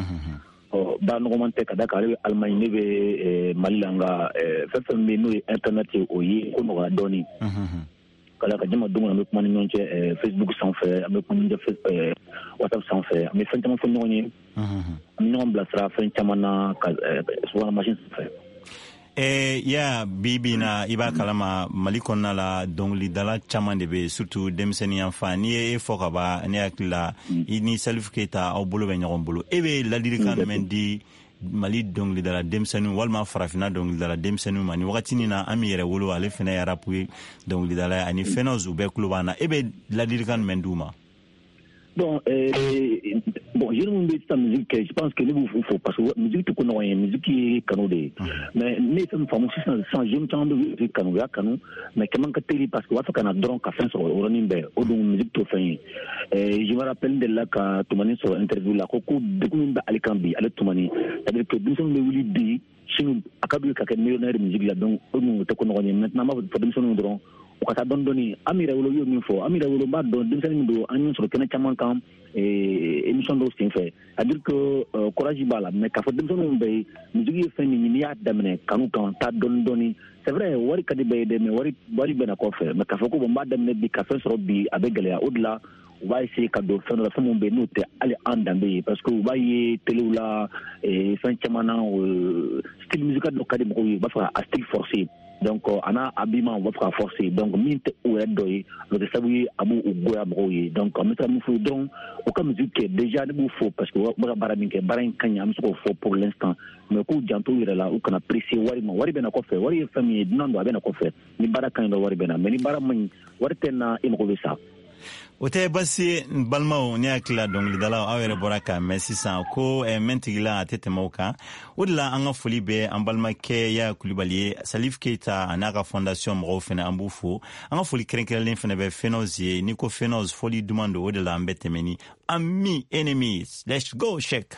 S13: ɔ baara nɔgɔman tɛ ka da kan ale bɛ Allemagne ne bɛ Mali la nka fɛn fɛn bɛ yen n'o ye internet ye o ye ko nɔgɔya dɔɔnin kala ka jama don an bɛ kuma ni ɲɔgɔn cɛ Facebook sanfɛ an bɛ kuma ni ɲɔgɔn WhatsApp sanfɛ an bɛ fɛn caman fɔ ɲɔgɔn ye an bɛ ɲɔgɔn bilasira fɛn caman na ka subahana mansin sanfɛ
S3: Eh, ya bibi na i b'a kalama Mali kɔnɔna la dɔnkilidala caman de bɛ surtout denmisɛnnin yan fan n'i ye e fɔ ka ban ne hakili la i ni Salifu Keyita aw bolo bɛ ɲɔgɔn bolo e bɛ ladilikan jumɛn di Mali dɔnkilidala denmisɛnninw walima farafina dɔnkilidala denmisɛnninw ma ni wagatinin na an mi yɛrɛ wolo ale fana ye arabu ye dɔnkilidala ye ani Fɛnawz u bɛɛ kulo b'an na e bɛ ladilikan jumɛn d'u ma
S13: bon euh, bon je ne me dis musique je pense que nous faut faut parce que musique tout connaît musique qui kanu de mais mais ça me fait aussi sans je me tends de musique kanu ya kanu mais comment que télé parce que wa fa kana dron ka fin sur running be o donc musique to fin euh je me rappelle de là quand Toumani sur interview là ko ko de ko ba Alikambi ale Toumani c'est-à-dire que nous sommes wuli di sinu akabu ka ka millionnaire musique là donc o nous te connaît maintenant ma fa dem sonu dron o ka don doni amira wolo yo min fo amira wolo ba don dem sanu do an sur kena chaman kam et émission do sin fait c'est-à-dire que courage bala mais ka fo dem sanu be musique fe ni ni ya damne kanu kan ta don doni c'est vrai wari kadi be de mais wari wari be na ko fe mais ka fo ko ba damne bi ka fe sur bi abe gale au-delà u b'a essayer ka don fɛn dɔ la fɛn mun bɛ n'o tɛ hali an danbe ye parce que u b'a ye telew la fɛn caman na style musical dɔ ka di mɔgɔw ye u b'a fɛ ka style forcer donc a n'a habillement u b'a fɛ ka forcer donc min tɛ u yɛrɛ dɔ ye o bɛ kɛ sababu ye a b'u goya mɔgɔw ye donc an bɛ se ka min fɔ donc u ka musique kɛ déjà ne b'u fɔ parce que u bɛ ka baara min kɛ baara in ka ɲi an bɛ se k'o fɔ pour l'instant mais k'u janto u yɛrɛ la u kana presser wari ma wari bɛ na kɔfɛ wari ye fɛn min ye dunan don a bɛ na kɔfɛ ni baara ka ɲi dɔ wari bɛ na mais ni baara man ɲi wari tɛ na e mago bɛ sa.
S3: o tɛ basi balimaw ne hakili la dɔnkilidalaw aw yɛrɛ bɔra ka mɛn sisan ko mɛn tigila a tɛ tɛmɛ o kan o de la an ka foli bɛ an balimakɛ Yaya Kulibali ye Salif Keita a n'a ka fondation mɔgɔw fana an b'u fo an ka foli kɛrɛnkɛrɛnlen fana bɛ Fenoz ye ni ko Fenoz foli duman don o de la an bɛ tɛmɛ ni Ami Enemies. Let's go check.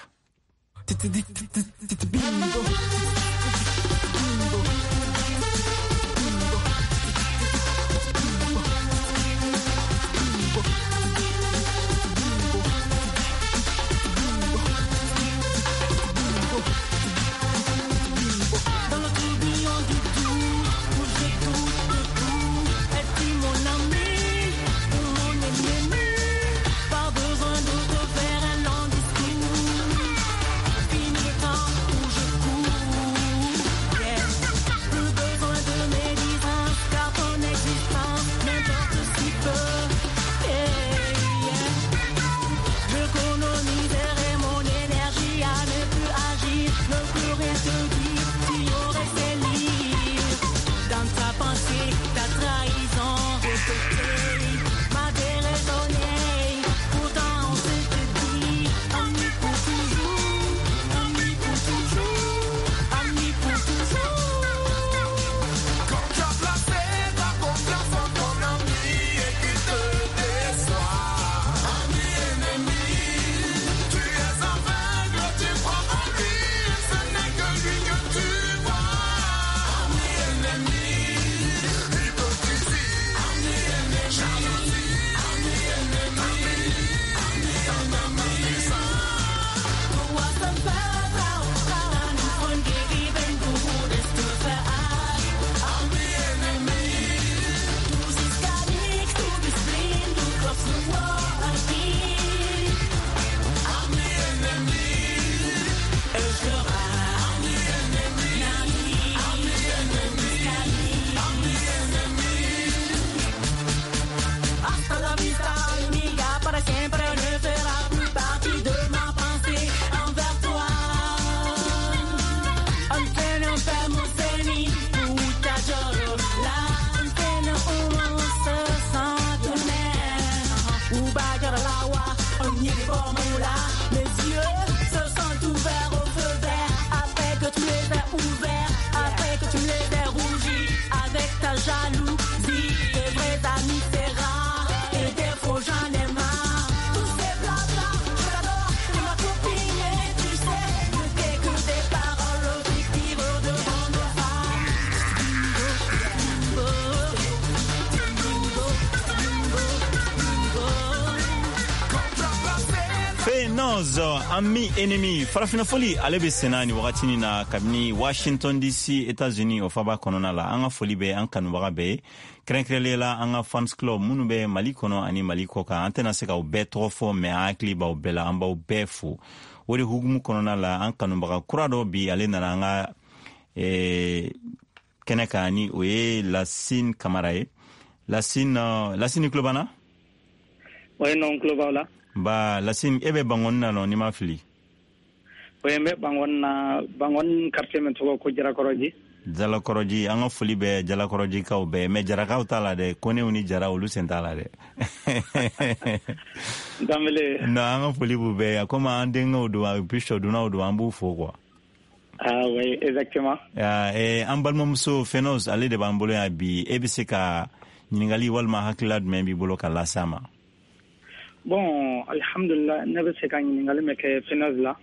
S3: Ami Enemy farafina foli ale be senani wakati ni na kabini Washington D C États-Unis o faba konona la anga foli be an kanubaga be krenkrele la anga fans club munu be Mali kono ani Mali koka antena se ka o be trofo me akli ba o bela amba o be fu wori hugumu konona la an kanubaga kurado bi ale na anga e keneka ani o ye Lassine Camara ye Lassine uh, Lassine Klobana
S14: ouais non Klobala
S3: ba Lassine ebe bangon na no ni ma fili
S14: oye me bangon na bangon quartier men to ko jara koroji
S3: jala koroji anga fuli be jala koroji ka be me jara ka utala de kone uni jara ulu sentala de
S14: damele
S3: na anga fuli bu be akoma andenga udu a pisho duna udu ambu fo quoi
S14: ah oui exactement
S3: ya e ambalmo muso Fenoz ale de bambolo ya bi ebiseka nyingali walma haklad me bi bolo kala sama.
S14: Bon, alhamdulillah, ne bɛ se ka ɲininkali mɛ kɛ Fenoz la.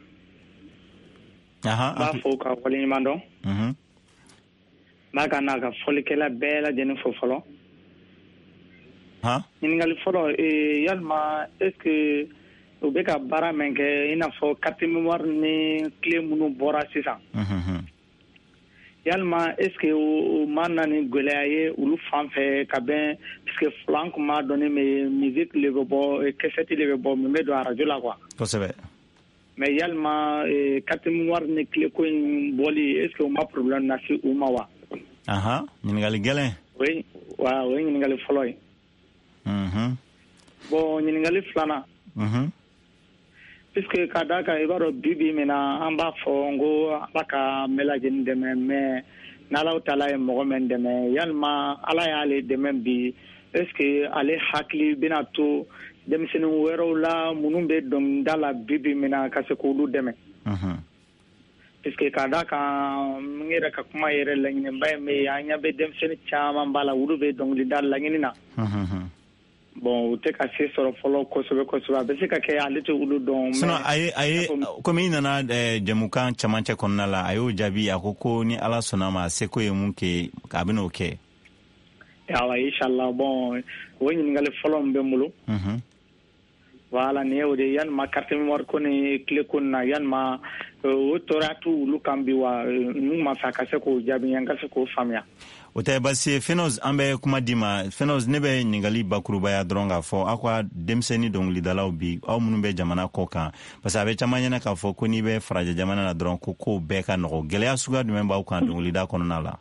S3: Aha.
S14: N b'a fɔ ka waleɲuman dɔn.
S3: Mhm.
S14: N b'a ka n'a ka fɔlikɛla bɛɛ lajɛlen fo fɔlɔ.
S3: Han.
S14: Ɲininkali fɔlɔ ee yalima est-ce que u bɛ ka baara min kɛ i n'a fɔ carte mémoire ni clé minnu bɔra sisan.
S3: Mhm.
S14: Yalima est-ce que o ma na ni gɛlɛya ye olu fan fɛ ka bɛn presque flanc m'a donné mes musiques les robots et que c'était les robots me do radio la quoi
S3: kosebe
S14: mais yalma carte mémoire ne clé ko boli est-ce que on a problème na ci ou ma wa
S3: aha ni ngali gelen
S14: oui wa oui ni ngali foloy
S3: mhm
S14: bon ni ngali flana
S3: mhm
S14: puisque kada ka ibaro bibi mena amba fongo baka melagin de me nalaw tala e mo men de me yalma ala ya le de men bi est-ce que ale hakli binato dem senu wero la munumbe dom dala bibi mena ka se ko du de me
S3: mhm
S14: puisque kada ka ngira ka kuma yere la ngine bay me ya nya be dem senu chama bala wudu be dong li dal la ngini na
S3: mhm
S14: bon o te ka se soro folo ko so be ko so be se ka ke ale te ulu don
S3: sino aye aye comme ina na jamukan chamanche konna la ayo jabi akoko ni ala sonama seko ye munke kabino ke
S14: ya wa inshallah bon woni ngale folo mbe mulu
S3: mhm
S14: wala ne o de yan ma carte mémoire ko ne clé ko na yan ma o toratu lu kambi wa nu ma fa ka se ko jabi yan ka se ko famia
S3: o te basi fenos ambe kuma dima fenos nebe ningali bakuruba ya dronga fo akwa demseni dongli dalaw bi aw munu be jamana ko kan parce que abe chamanya na ka fo ko ni be faraja jamana na dron ko ko be ka no gele asuga du memba ko dongli da kono nala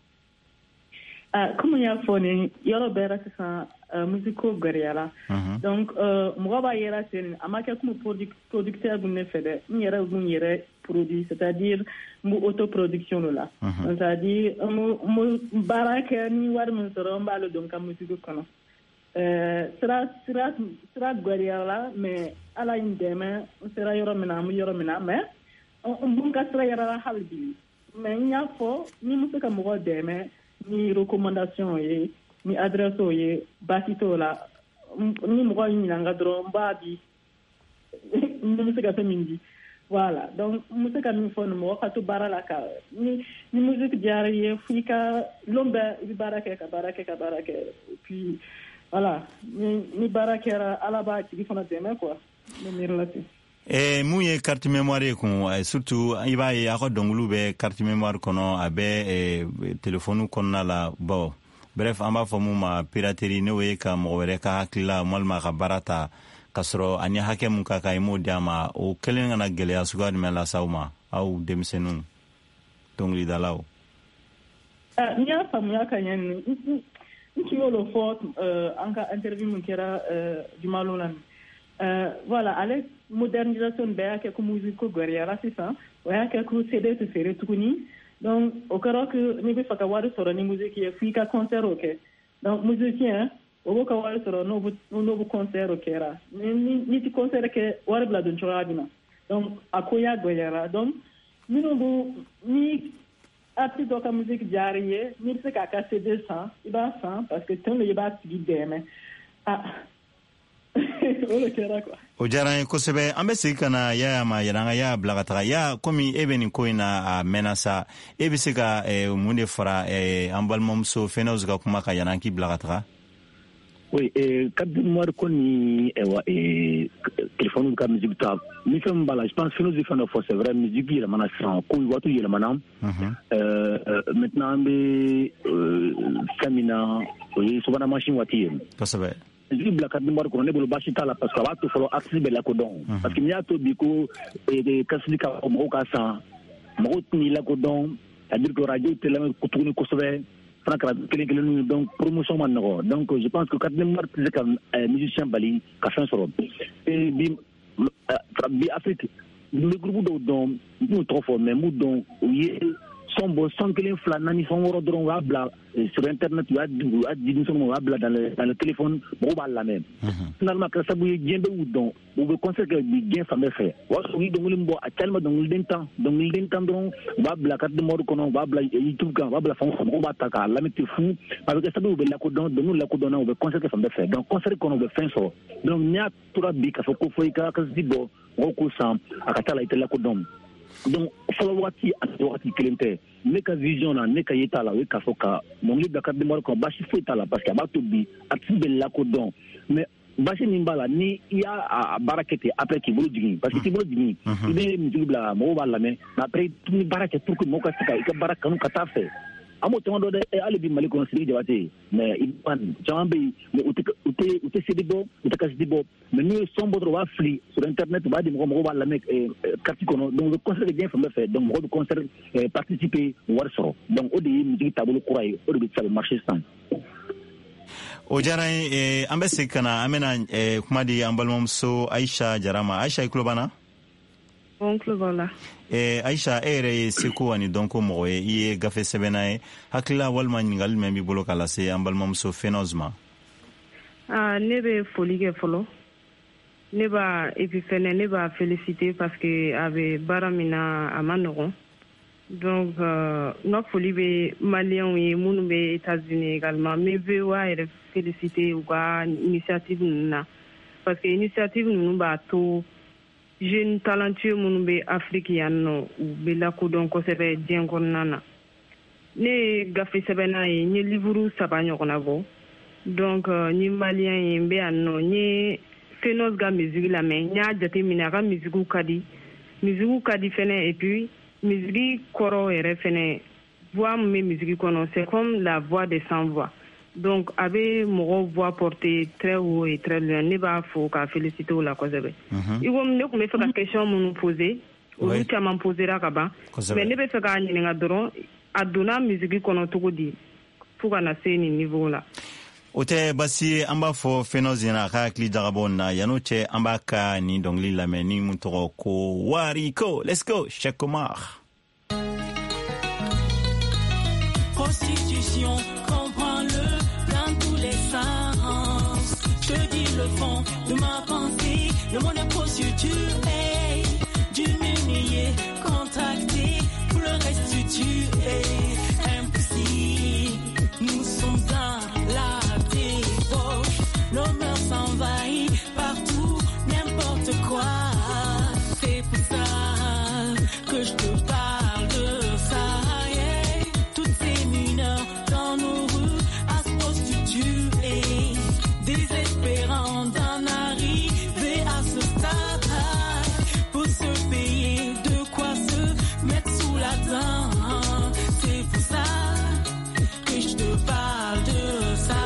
S5: ah comme ya fo ni yoro bera sa musico gariala donc mo ba yera sen amaka comme producteur bu ne fede ni yera bu ni yera produit c'est-à-dire mu autoproduction là c'est-à-dire mu baraka ni war mun soro mbalo donc am musique kono euh sera sera sera gariala mais ala indema sera yoro mena mu yoro mena mais on bunga sera yara halbi mais nya fo ni musique mo go deme ni recommandation ye ni adresse ye basito la ni mo ko ni nga dro mbabi ni musique féminine voilà donc musique mi fo no ko to barala ka ni ni musique diarrière fika lombe bi baraka ka baraka ka baraka puis voilà ni ni baraka ala ba ci fona deme quoi ni mirlati
S3: e muye carte mémoire ko surtout iba ya ko dongulu be carte mémoire kono abe e téléphone kono la bon bref amba fomu ma piraterie ne we ka mo were ka hakila malma ka barata kasro ani hake mun ka kai mo diama o kelen na gele asuga de mela sauma au demsenu dongli dalaw
S5: ah nya famu ya kanyen nki yolo fort euh anka interview mun kera euh du malolan euh voilà avec modernisation be ke ko musique goriara c'est ça ouais ke ko cd te faire tukuni donc au cas que ni be faka wari soro ni musique ye fika concert ok donc musicien o ko wari soro no no concert ok ra ni ni ti concert ke wari bla don chora dina donc akoya goriara donc ni no ni apti do ka musique jariye ni se ka ka cd cent iba cent parce que ton le ba ti deme ah ole kera quoi
S3: o jaran ko sebe ambe sikana ya ma yaranga ya blagata ya komi ebeni koina a menasa ebe sika e munde fara e ambal momso fenos ga kuma ka yananki blagata
S13: oui et kaddu mor koni e wa e téléphone ka musique ta mi fam bala je pense fenos de fana for c'est vrai musique il mana sans ko watu yele manam euh maintenant be famina oui souvent machine wati
S3: ko sebe
S13: je black carte mémoire ko ne bolo bashita la parce que va to follow accès be la ko don parce que miato biko e de kasika mo ka sa mo ni la ko don c'est-à-dire que radio télé ko tourner ko sobe franka kele kele donc promotion man no donc je pense que carte mémoire c'est comme musicien bali ka fin soro et bi bi Afrique le groupe do don nous trop fort mais nous don son bon sans que les flanani sont rodron wabla sur internet tu as du a dit nous sommes wabla dans le dans le téléphone bon la même finalement que ça bouille bien de ou donc vous veut conseiller que bien ça me fait wa so yi donc limbo a tellement donc le temps donc le temps donc wabla carte de mort kono wabla youtube kan wabla fon on va taka la mettre fou parce que ça vous la ko don nous la ko don on veut conseiller que ça me fait donc conseiller qu'on veut fin so donc nya tura bi ka so ko foi ka ka zibo ko sam akatala itela ko don donc folo wati wati klente ne ka vision na ne ka yeta la we ka foka mon li carte de mort ko bashi fota la parce que ba to bi atibe la ko don mais bashi nimbala ni ya a barakete après ki bolo digi parce que ti bolo digi ibe mi digi bla mo ba la mais après tu ni barakete pour que mo ka sika ka baraka no ka ta fait amo caman dɔ dɛ hali bi Mali kɔnɔ Sidiki Jabate mais il pan caman bɛ yen mais u tɛ u tɛ u tɛ C D bɔ u tɛ kasidi bɔ mais n'u ye son bɔ dɔrɔn u b'a fili sur internet u b'a di mɔgɔ mɔgɔw b'a lamɛn carte kɔnɔ donc u bɛ concert kɛ diɲɛ fan bɛɛ fɛ donc mɔgɔw bɛ concert participer wari sɔrɔ donc o de ye musique taabolo kura ye o de bɛ se ka marché sisan.
S3: O diyara n ye an bɛ segin ka na an bɛna kuma di an balimamuso Ayisa Jara ma. Ayisa i tulo b'an na?
S15: N tulo b'aw la.
S3: Ayisa e yɛrɛ ye seko ani dɔnko mɔgɔ ye, i ye gafe sɛbɛnna ye, hakilila walima ɲininkali min b'i bolo k'a lase an balimamuso Fenoz ma?
S15: Ne bɛ foli kɛ fɔlɔ, ne b'a et puis fɛnɛ ne b'a féliciter parce que a bɛ baara min na a ma nɔgɔn. Donc euh, n ka foli bɛ maliyɛnw ye minnu bɛ États-Unis également, mais V O A yɛrɛ féliciter u ka initiative ninnu na parce que initiative ninnu b'a to jeunes talentueux minnu bɛ Afrique yan nɔ u bɛ lakodɔn kosɛbɛ diɲɛ kɔnɔna na. Ne ye gafe sɛbɛnna ye, n ye livre saba ɲɔgɔnna bɔ, donc n ye maliyɛn ye, n bɛ yan nɔ, n ye Fenoz ka musique lamɛn, n y'a jateminɛ a ka musique ka di, musique ka di fɛnɛ et puis musique kɔrɔ yɛrɛ fɛnɛ voix min bɛ musique kɔnɔ c'est comme la voix des sans voix, donc a bɛ mɔgɔw voix porter très haut et très loin. Ne b'a fɔ k'a féliciter o la kosɛbɛ. I ko ne tun bɛ fɛ ka question minnu poser olu caman posera ka ban, mais ne bɛ fɛ k'a ɲininka dɔrɔn a donna musique kɔnɔ cogo di fo ka na se nin niveau la.
S3: O tɛ basi an b'a fɔ Fenoz ɲɛna a ka hakili jagabɔ na yan'o cɛ an b'a ka nin dɔnkili lamɛn ni mun tɔgɔ ko Wariko. Let's go, Cheikh Omar.
S8: Prostitution, comprends-le dans tous les sens. Je dis le fond de ma pensée, le monde est prostitué, diminué, contracté, pour le restituer, impossible. Nous sommes dans la débauche, nos mœurs s'envahissent partout, n'importe quoi. C'est pour ça que je te parle de ça. Toutes ces mineurs dans nos rues à se prostituer, désespérant d'en arriver à ce stade pour se payer de quoi se mettre sous la dent. C'est pour ça que je te parle de ça.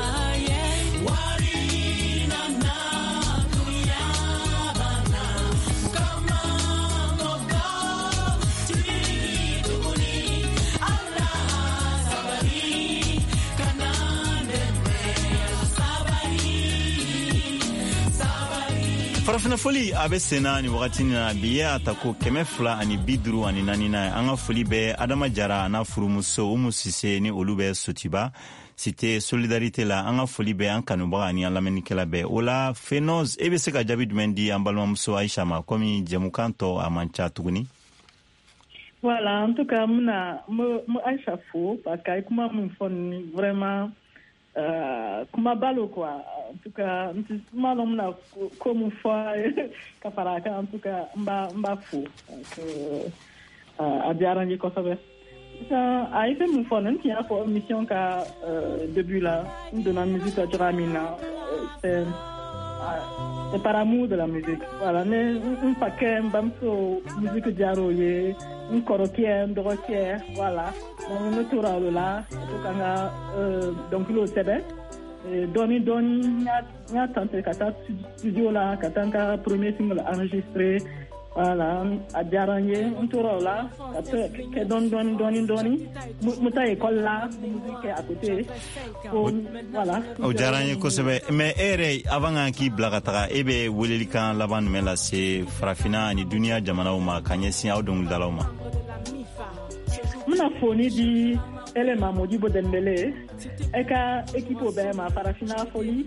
S3: Farafina foli a bɛ senna ni wagati na bi ye a ta ko kɛmɛ fila ani bi duuru ani naani na an ka foli bɛ Adama Jara n'a furumuso Umu Sise ni olu bɛ Sotiba Cité Solidarité la. An ka foli bɛ an kanubaga ani an lamɛnnikɛla bɛɛ. O la Fenoz e bɛ se ka jaabi jumɛn di an balimamuso Ayisa ma komi jɛmukan tɔ a man ca tuguni?
S5: Voilà, en tout cas, muna mo Aïcha fo parce que kuma mun fɔ ni vraiment euh kuma balo quoi. En tout cas, ma non muna ko mun fɔ ka fara kan en tout cas mba mba fo que a diyara ni kosɛbɛ. Ça a été mun fɔ nan qui a pour mission ka début là de la musique à Dramina. C'est c'est par amour de la musique. Voilà, mais un paquet bamso musique diaro ye un korokier, un drokier, voilà. Donc nous tourna là, donc le sebe. Doni doni nya tante kata studio là, katanga premier single enregistré. Voilà, à Diaranye, un tour là, que don don don doni, muta école là, musique à côté. Voilà.
S3: O Diaranye kosɛbɛ, mais ere avant an ki bila ka taga e bɛ weleli kan laban jumɛn lase Farafina ani duniya jamanaw ma ka ɲɛsin aw dɔnkilidalaw ma?
S5: Muna foni di Elema Modibo Dembele, e ka ekipo bɛɛ ma Farafina foli,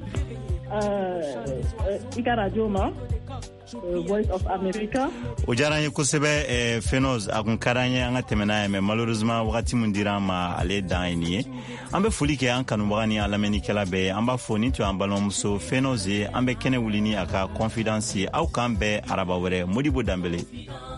S5: i ka radio ma. Voice of America.
S3: O diyara n ye kosɛbɛ Fenoz, a kun ka d'an ye an ka tɛmɛ n'a ye mais malheureusement wagati min dira an ma ale dan ye nin ye. An bɛ foli kɛ an kanubaga ni an lamɛnnikɛla bɛɛ. An b'a fɔ nin tun y'an balimamuso Fenoz ye. An bɛ kɛnɛ wuli ni a ka confidence ye. Aw k'an bɛɛ araba wɛrɛ Modibo Dembele.